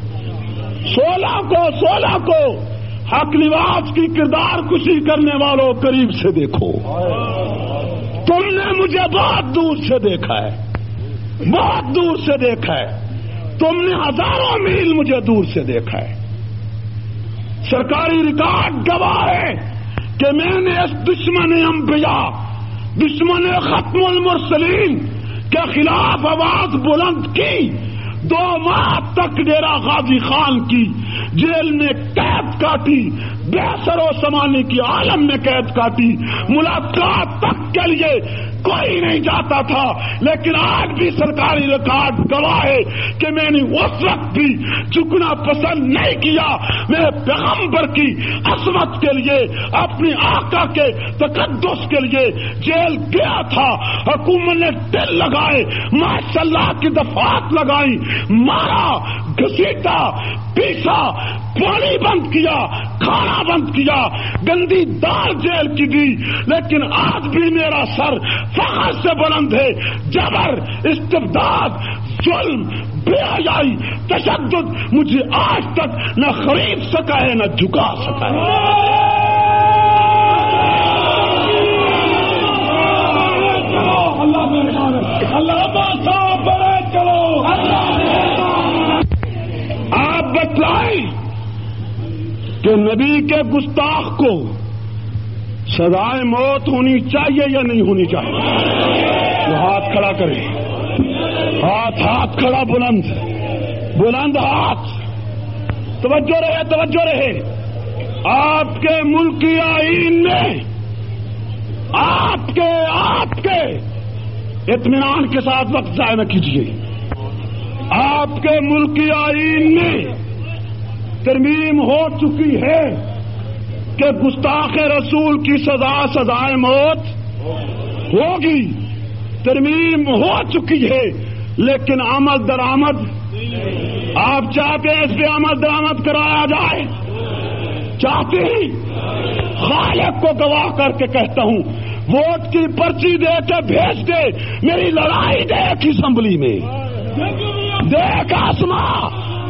16 کو حق نواز کی کردار کشی کرنے والوں قریب سے دیکھو. تم نے مجھے بہت دور سے دیکھا ہے، بہت دور سے دیکھا ہے. تم نے ہزاروں میل مجھے دور سے دیکھا ہے. سرکاری ریکارڈ گواہ ہے کہ میں نے اس دشمن انبیاء، دشمن ختم المرسلین کے خلاف آواز بلند کی. 2 ماہ تک ڈیرہ غازی خان کی جیل میں قید کاٹی، بے سر و سامانی کی عالم میں قید کاٹی. ملاقات تک کے لیے کوئی نہیں جاتا تھا، لیکن آج بھی سرکاری ریکارڈ گواہ ہے کہ میں نے اس وقت بھی جھکنا پسند نہیں کیا. میں پیغمبر کی عصمت کے لیے، اپنی آقا کے تقدس کے لیے جیل گیا تھا. حکومت نے دل لگائے، ماشاءاللہ کی دفعات لگائی، مارا، گھسیٹا، پیسا، پانی بند کیا، کھانا بند کیا، گندی دال جیل کی دی، لیکن آج بھی میرا سر فخر سے بلند ہے. جبر، استبداد، ظلم، بے حیائی، تشدد مجھے آج تک نہ خرید سکا ہے نہ جھکا سکا ہے. آپ بتلائیں کہ نبی کے گستاخ کو سزائے موت ہونی چاہیے یا نہیں ہونی چاہیے؟ تو ہاتھ کھڑا کریں، ہاتھ کھڑا، بلند ہاتھ. توجہ رہے. آپ کے ملکی آئین میں آپ کے اطمینان کے ساتھ وقت ضائع نہ کیجیے. آپ کے ملکی آئین میں ترمیم ہو چکی ہے کہ گستاخ رسول کی سزا سزائے موت ہوگی. ترمیم ہو چکی ہے لیکن عمل درآمد آپ چاہتے ہیں اس پہ عمل درآمد کرایا جائے؟ چاہتے ہیں؟ خالق کو گواہ کر کے کہتا ہوں ووٹ کی پرچی دے کے بھیج دے. میری لڑائی دیکھ اسمبلی میں، دیکھ آسماں،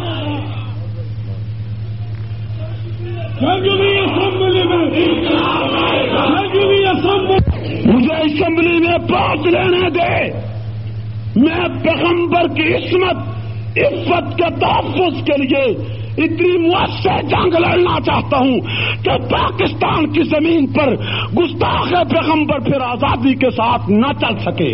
مجھے اسمبلی میں پہنچ لینے دے. میں پیغمبر کی عصمت عفت کے تحفظ کے لیے اتنی مؤثر جنگ لڑنا چاہتا ہوں کہ پاکستان کی زمین پر گستاخ پیغمبر پھر آزادی کے ساتھ نہ چل سکے.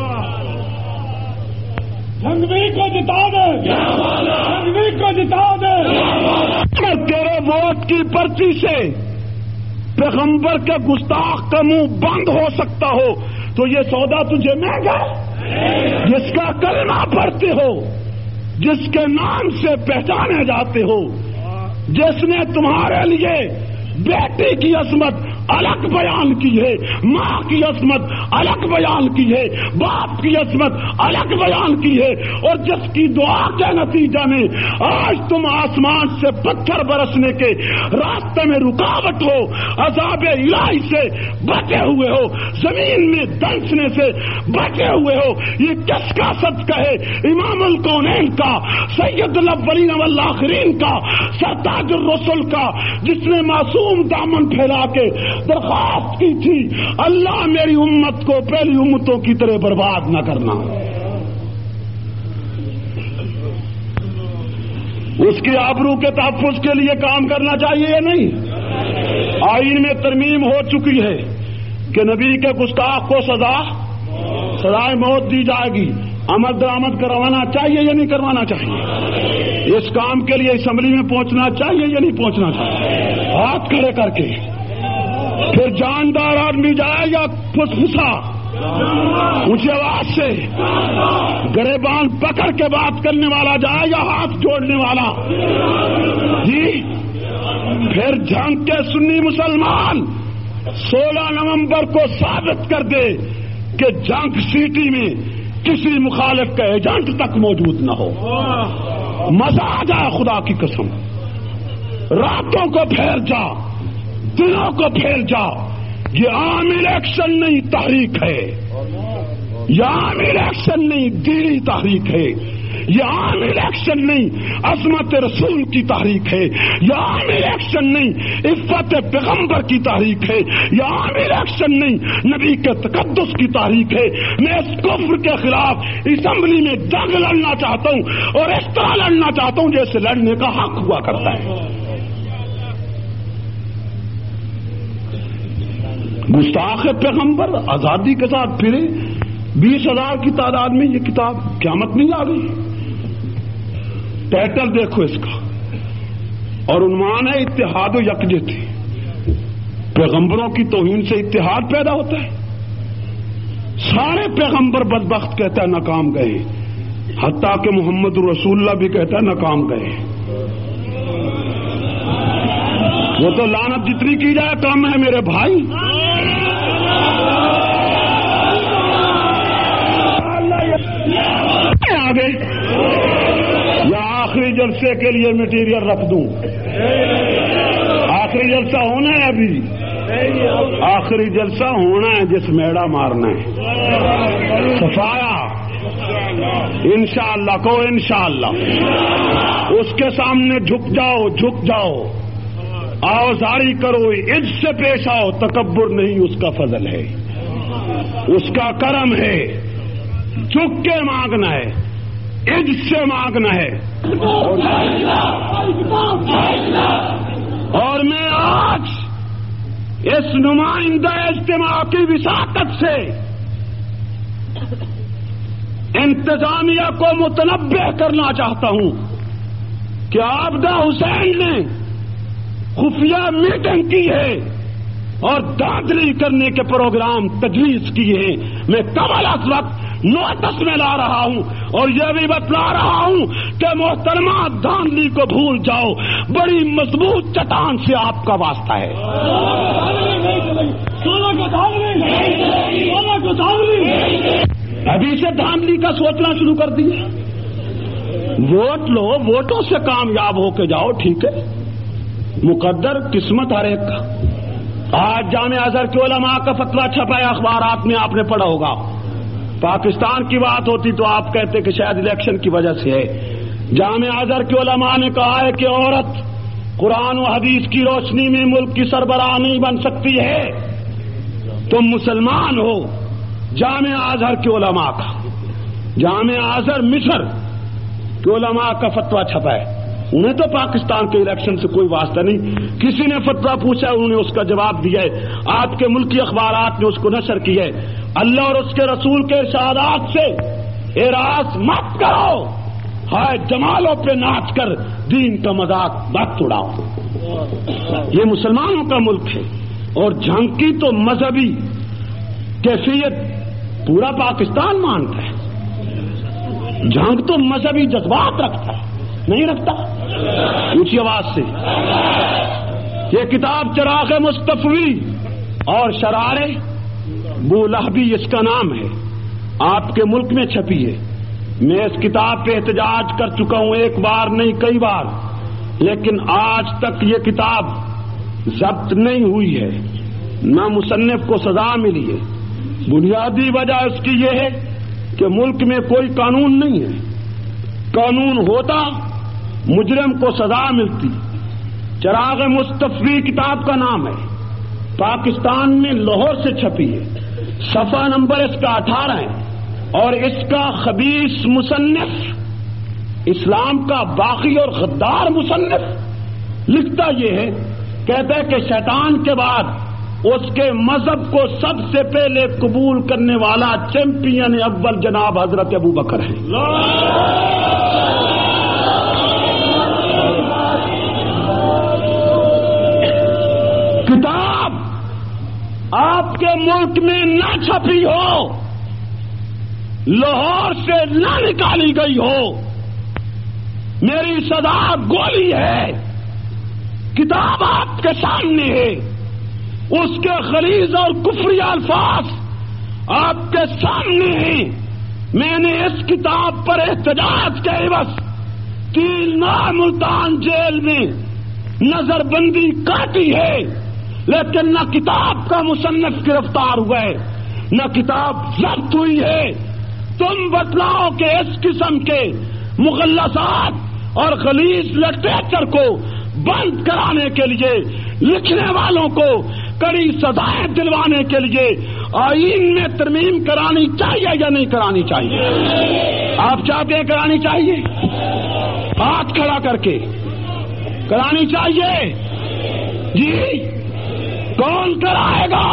جنگوی کو جتا دے، جنگوی کو جتا دے. اگر تیرے ووٹ کی پرچی سے پیغمبر کے گستاخ کا منہ بند ہو سکتا ہو تو یہ سودا تجھے مہنگا. جس کا کلمہ پڑھتے ہو، جس کے نام سے پہچانے جاتے ہو، جس نے تمہارے لیے بیٹی کی عصمت الگ بیان کی ہے، ماں کی عصمت الگ بیان کی ہے، باپ کی عصمت الگ بیان کی ہے، اور جس کی دعا کے نتیجہ میں آج تم آسمان سے پتھر برسنے کے راستے میں رکاوٹ ہو، عذاب الہی سے بچے ہوئے ہو، زمین میں دنسنے سے بچے ہوئے ہو، یہ کس کا صدقہ ہے؟ امام الکونین کا، سید الاولین والآخرین کا، سرتاج الرسل کا، جس نے معصوم دامن پھیلا کے درخواست کی تھی اللہ میری امت کو پہلی امتوں کی طرح برباد نہ کرنا. اس کی آبرو کے تحفظ کے لیے کام کرنا چاہیے یا نہیں؟ آئین میں ترمیم ہو چکی ہے کہ نبی کے گستاخ کو سزائے موت دی جائے گی. عمل درآمد کروانا چاہیے یا نہیں کروانا چاہیے؟ اس کام کے لیے اسمبلی میں پہنچنا چاہیے یا نہیں پہنچنا چاہیے؟ ہاتھ کھڑے کر کے. پھر جاندار آدمی جائے یا پھسپھسا اونچی آواز سے گریبان پکڑ کے بات کرنے والا جائے یا ہاتھ جوڑنے والا؟ جی. پھر جنگ کے سنی مسلمان 16 نومبر کو ثابت کر دے کہ جنگ سٹی میں کسی مخالف کا ایجنٹ تک موجود نہ ہو. مزہ آ جائے خدا کی قسم. راتوں کو پھیر جا، دنوں کو پھیل جا. یہ عام الیکشن نہیں تحریک ہے، یہ عام الیکشن نہیں دینی تحریک ہے، یہ عام الیکشن نہیں عظمت رسول کی تحریک ہے، یہ عام الیکشن نہیں عفت پیغمبر کی تحریک ہے، یہ عام الیکشن نہیں نبی کے تقدس کی تحریک ہے. میں اس کفر کے خلاف اسمبلی میں جنگ لڑنا چاہتا ہوں اور اس طرح لڑنا چاہتا ہوں جیسے لڑنے کا حق ہوا کرتا ہے. گستاخ پیغمبر آزادی کے ساتھ پھرے. 20,000 کی تعداد میں یہ کتاب قیامت نہیں آ گئی. ٹائٹل دیکھو اس کا اور عنوان ہے اتحاد و یکجہتی. پیغمبروں کی توہین سے اتحاد پیدا ہوتا ہے. سارے پیغمبر بدبخت کہتا ہے ناکام گئے، حتیٰ کہ محمد رسول اللہ بھی کہتا ہے ناکام گئے. وہ تو لعنت جتنی کی جائے کم ہے میرے بھائی. آگے یا آخری جلسے کے لیے مٹیریل رکھ دوں؟ آخری جلسہ ہونا ہے، ابھی آخری جلسہ ہونا ہے جس میڑا مارنا ہے. صفایا انشاءاللہ کو انشاءاللہ اس کے سامنے جھک جاؤ، جھک جاؤ، آوازاری کرو، عز سے پیش آؤ. تکبر نہیں، اس کا فضل ہے، اس کا کرم ہے. جھک کے مانگنا ہے، عز سے مانگنا ہے. اور میں آج اس نمائندہ اجتماع کی وساطت سے انتظامیہ کو متنبہ کرنا چاہتا ہوں کہ عابدہ حسین نے خفیہ میٹنگ کی ہے اور دھاندلی کرنے کے پروگرام تجویز کیے ہیں، میں قبل از وقت نوٹس میں لا رہا ہوں اور یہ بھی بتلا رہا ہوں کہ محترمہ دھاندلی کو بھول جاؤ، بڑی مضبوط چٹان سے آپ کا واسطہ ہے۔ ابھی سے دھاندلی کا سوچنا شروع کر دیا۔ ووٹ لو، ووٹوں سے کامیاب ہو کے جاؤ، ٹھیک ہے، مقدر قسمت ہر ایک کا۔ آج جامع ازہر کے علماء کا فتویٰ چھپا ہے اخبارات میں، آپ نے پڑھا ہوگا۔ پاکستان کی بات ہوتی تو آپ کہتے کہ شاید الیکشن کی وجہ سے ہے۔ جامع ازہر کے علماء نے کہا ہے کہ عورت قرآن و حدیث کی روشنی میں ملک کی سربراہ نہیں بن سکتی ہے۔ تم مسلمان ہو، جامع ازہر کے علماء کا، جامع ازہر مصر کے علماء کا فتویٰ چھپا ہے۔ انہیں تو پاکستان کے الیکشن سے کوئی واسطہ نہیں، کسی نے فتویٰ پوچھا انہوں نے اس کا جواب دیا ہے، آپ کے ملکی اخبارات نے اس کو نشر کیا ہے۔ اللہ اور اس کے رسول کے ارشادات سے اعراض مت کرو، ہائے جمالوں پہ ناچ کر دین کا مذاق مت اڑاؤ۔ یہ مسلمانوں کا ملک ہے، اور جنگ کی تو مذہبی کیفیت پورا پاکستان مانتا ہے۔ جنگ تو مذہبی جذبات رکھتا ہے، نہیں رکھتا؟ اونچی آواز سے یہ کتاب چراغ مصطفی اور شرار بولہبی اس کا نام ہے، آپ کے ملک میں چھپی ہے۔ میں اس کتاب پہ احتجاج کر چکا ہوں، ایک بار نہیں کئی بار، لیکن آج تک یہ کتاب ضبط نہیں ہوئی ہے، نہ مصنف کو سزا ملی ہے۔ بنیادی وجہ اس کی یہ ہے کہ ملک میں کوئی قانون نہیں ہے، قانون ہوتا مجرم کو سزا ملتی۔ چراغ مصطفی کتاب کا نام ہے، پاکستان میں لاہور سے چھپی ہے، صفحہ نمبر اس کا 18 ہے، اور اس کا خبیث مصنف، اسلام کا باغی اور غدار مصنف لکھتا یہ ہے، کہتا ہے کہ شیطان کے بعد اس کے مذہب کو سب سے pہلے قبول کرنے والا چیمپئن اول جناب حضرت ابو بکر ہے۔ کتاب آپ کے ملک میں نہ چھپی ہو، لاہور سے نہ نکالی گئی ہو، میری سزا گولی ہے۔ کتاب آپ کے سامنے ہے، اس کے غلیظ اور کفری الفاظ آپ کے سامنے ہیں۔ میں نے اس کتاب پر احتجاج کے عوض 3 ماہ ملتان جیل میں نظر بندی کاٹی ہے، لیکن نہ کتاب کا مصنف گرفتار ہوا ہے، نہ کتاب ضبط ہوئی ہے۔ تم بتلاؤ کہ اس قسم کے مغلظات اور غلیظ لٹریچر کو بند کرانے کے لیے، لکھنے والوں کو کڑی سزائیں دلوانے کے لیے آئین میں ترمیم کرانی چاہیے یا نہیں کرانی چاہیے؟ آپ چاہتے ہیں کرانی چاہیے؟ ہاتھ کھڑا کر کے کرانی چاہیے؟ جی کون کرائے گا؟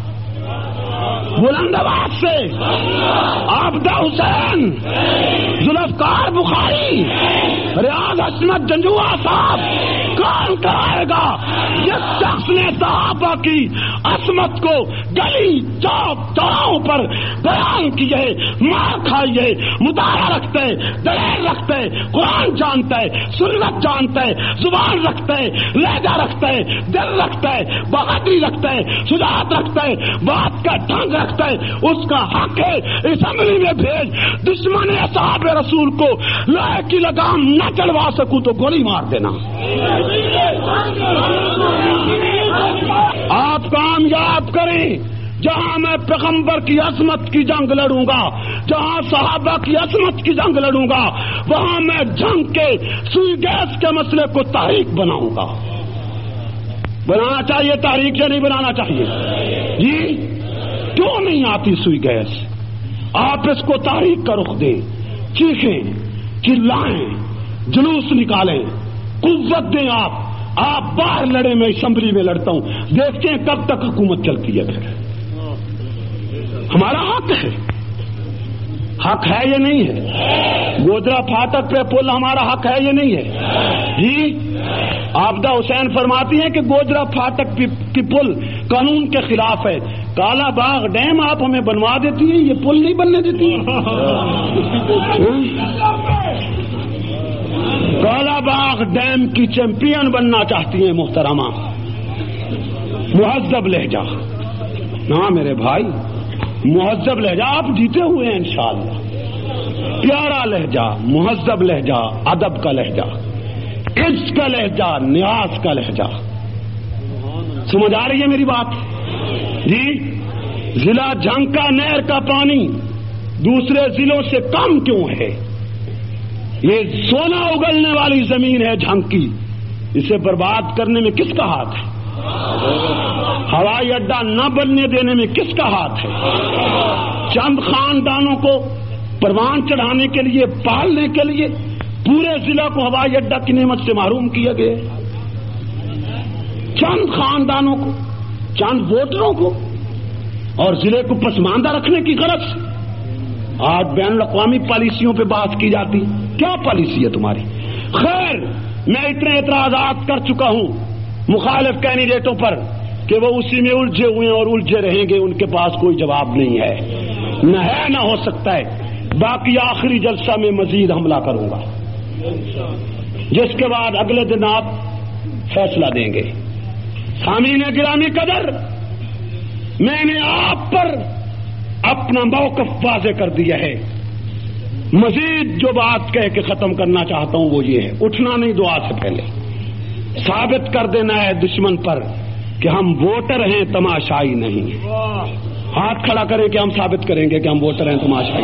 بلند آواز سے عابدہ حسین، ذوالفقار بخاری، ریاض عصمت جنجوعہ صاحب، کون کرائے گا؟ جس شخص نے صحابہ کی عصمت کو گلی چوک چوراہوں پر بیان کیے، مار کھائی ہے، مطالعہ رکھتے، دلیل رکھتے، قرآن جانتا ہے، سنت جانتا ہے، زبان رکھتا ہے، لہجہ رکھتا ہے، دل رکھتا ہے، بہادری رکھتا ہے، شجاعت رکھتا ہے، بات کا ڈھنگ رکھتا ہے، اس کا حق ہے اسمبلی میں بھیج، دشمن اصحاب رسول کو لوہے کی لگام نہ چلوا سکوں تو گولی مار دینا۔ آپ کامیاب کریں، جہاں میں پیغمبر کی عظمت کی جنگ لڑوں گا، جہاں صحابہ کی عظمت کی جنگ لڑوں گا، وہاں میں جنگ کے سوئی گیس کے مسئلے کو تحریک بناؤں گا۔ بنانا چاہیے تحریک یا نہیں بنانا چاہیے؟ جی کیوں نہیں آتی سوئی گیس؟ آپ اس کو تحریک کا رخ دیں، چیخیں، چلائیں، جلوس نکالیں، قوت دیں۔ آپ باہر لڑے، میں اسمبلی میں لڑتا ہوں، دیکھتے ہیں کب تک حکومت چلتی ہے۔ پھر ہمارا حق ہے، حق ہے یا نہیں ہے؟ گودرا پھاٹک پہ پل ہمارا حق ہے یا نہیں ہے؟ جی عابدہ حسین فرماتی ہیں کہ گودرا پھاٹک کی پل قانون کے خلاف ہے. کالا باغ ڈیم آپ ہمیں بنوا دیتی ہیں, یہ پل نہیں بننے دیتی. کالا باغ ڈیم کی چیمپئن بننا چاہتی ہیں محترمہ. مہذب لہجہ, نا میرے بھائی, مہذب لہجہ آپ جیتے ہوئے ہیں انشاءاللہ. پیارا لہجہ, مہذب لہجہ, ادب کا لہجہ, عز کا لہجہ, نیاز کا لہجہ. سمجھ آ رہی ہے میری بات؟ جی ضلع جھنکا نہر کا پانی دوسرے ضلعوں سے کم کیوں ہے؟ یہ سونا اگلنے والی زمین ہے جھنکی, اسے برباد کرنے میں کس کا ہاتھ ہے؟ ہوائی اڈہ نہ بننے دینے میں کس کا ہاتھ ہے؟ چند خاندانوں کو پروان چڑھانے کے لیے, پالنے کے لیے پورے ضلع کو ہوائی اڈہ کی نعمت سے محروم کیا گیا. چند خاندانوں کو, چند ووٹروں کو, اور ضلع کو پسماندہ رکھنے کی غرض سے آج بین الاقوامی پالیسیوں پہ بات کی جاتی. کیا پالیسی ہے تمہاری؟ خیر, میں اتنے اعتراضات کر چکا ہوں مخالف کینڈیڈیٹوں پر کہ وہ اسی میں الجھے ہوئے ہیں اور الجھے رہیں گے, ان کے پاس کوئی جواب نہیں ہے, نہ ہے نہ ہو سکتا ہے. باقی آخری جلسہ میں مزید حملہ کروں گا, جس کے بعد اگلے دن آپ فیصلہ دیں گے. سامعین گرامی قدر, میں نے آپ پر اپنا موقف واضح کر دیا ہے. مزید جو بات کہہ کے ختم کرنا چاہتا ہوں وہ یہ ہے, اٹھنا نہیں دعا سے پہلے ثابت کر دینا ہے دشمن پر کہ ہم ووٹر ہیں, تماشائی نہیں. ہاتھ کھڑا کریں کہ ہم ثابت کریں گے کہ ہم ووٹر ہیں, تماشائی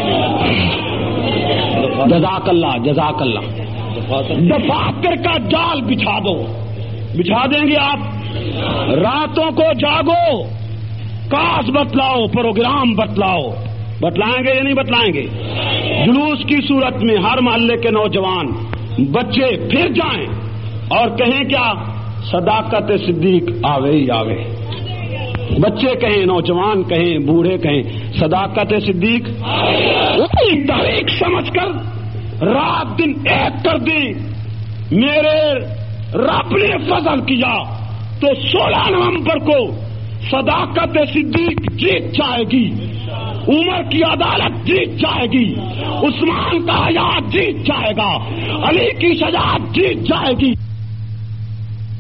نہیں. جزاک اللہ, جزاک اللہ. دفاتر کا جال بچھا دو, بچھا دیں گے آپ. راتوں کو جاگو, کاس بتلاؤ, پروگرام بتلاؤ. بتلائیں گے یا نہیں بتلائیں گے؟ جلوس کی صورت میں ہر محلے کے نوجوان بچے پھر جائیں اور کہیں کیا؟ صداقت صدیق آوے ہی آوے. بچے کہیں, نوجوان کہیں, بوڑھے کہیں, صداقت صدیق تاریخ سمجھ کر رات دن ایک کر دی. میرے رب نے فضل کیا تو 16 نومبر کو صداقت صدیق جیت جائے گی, عمر کی عدالت جیت جائے گی, عثمان کا حیات جیت جائے گا, علی کی شجاعت جیت جائے گی.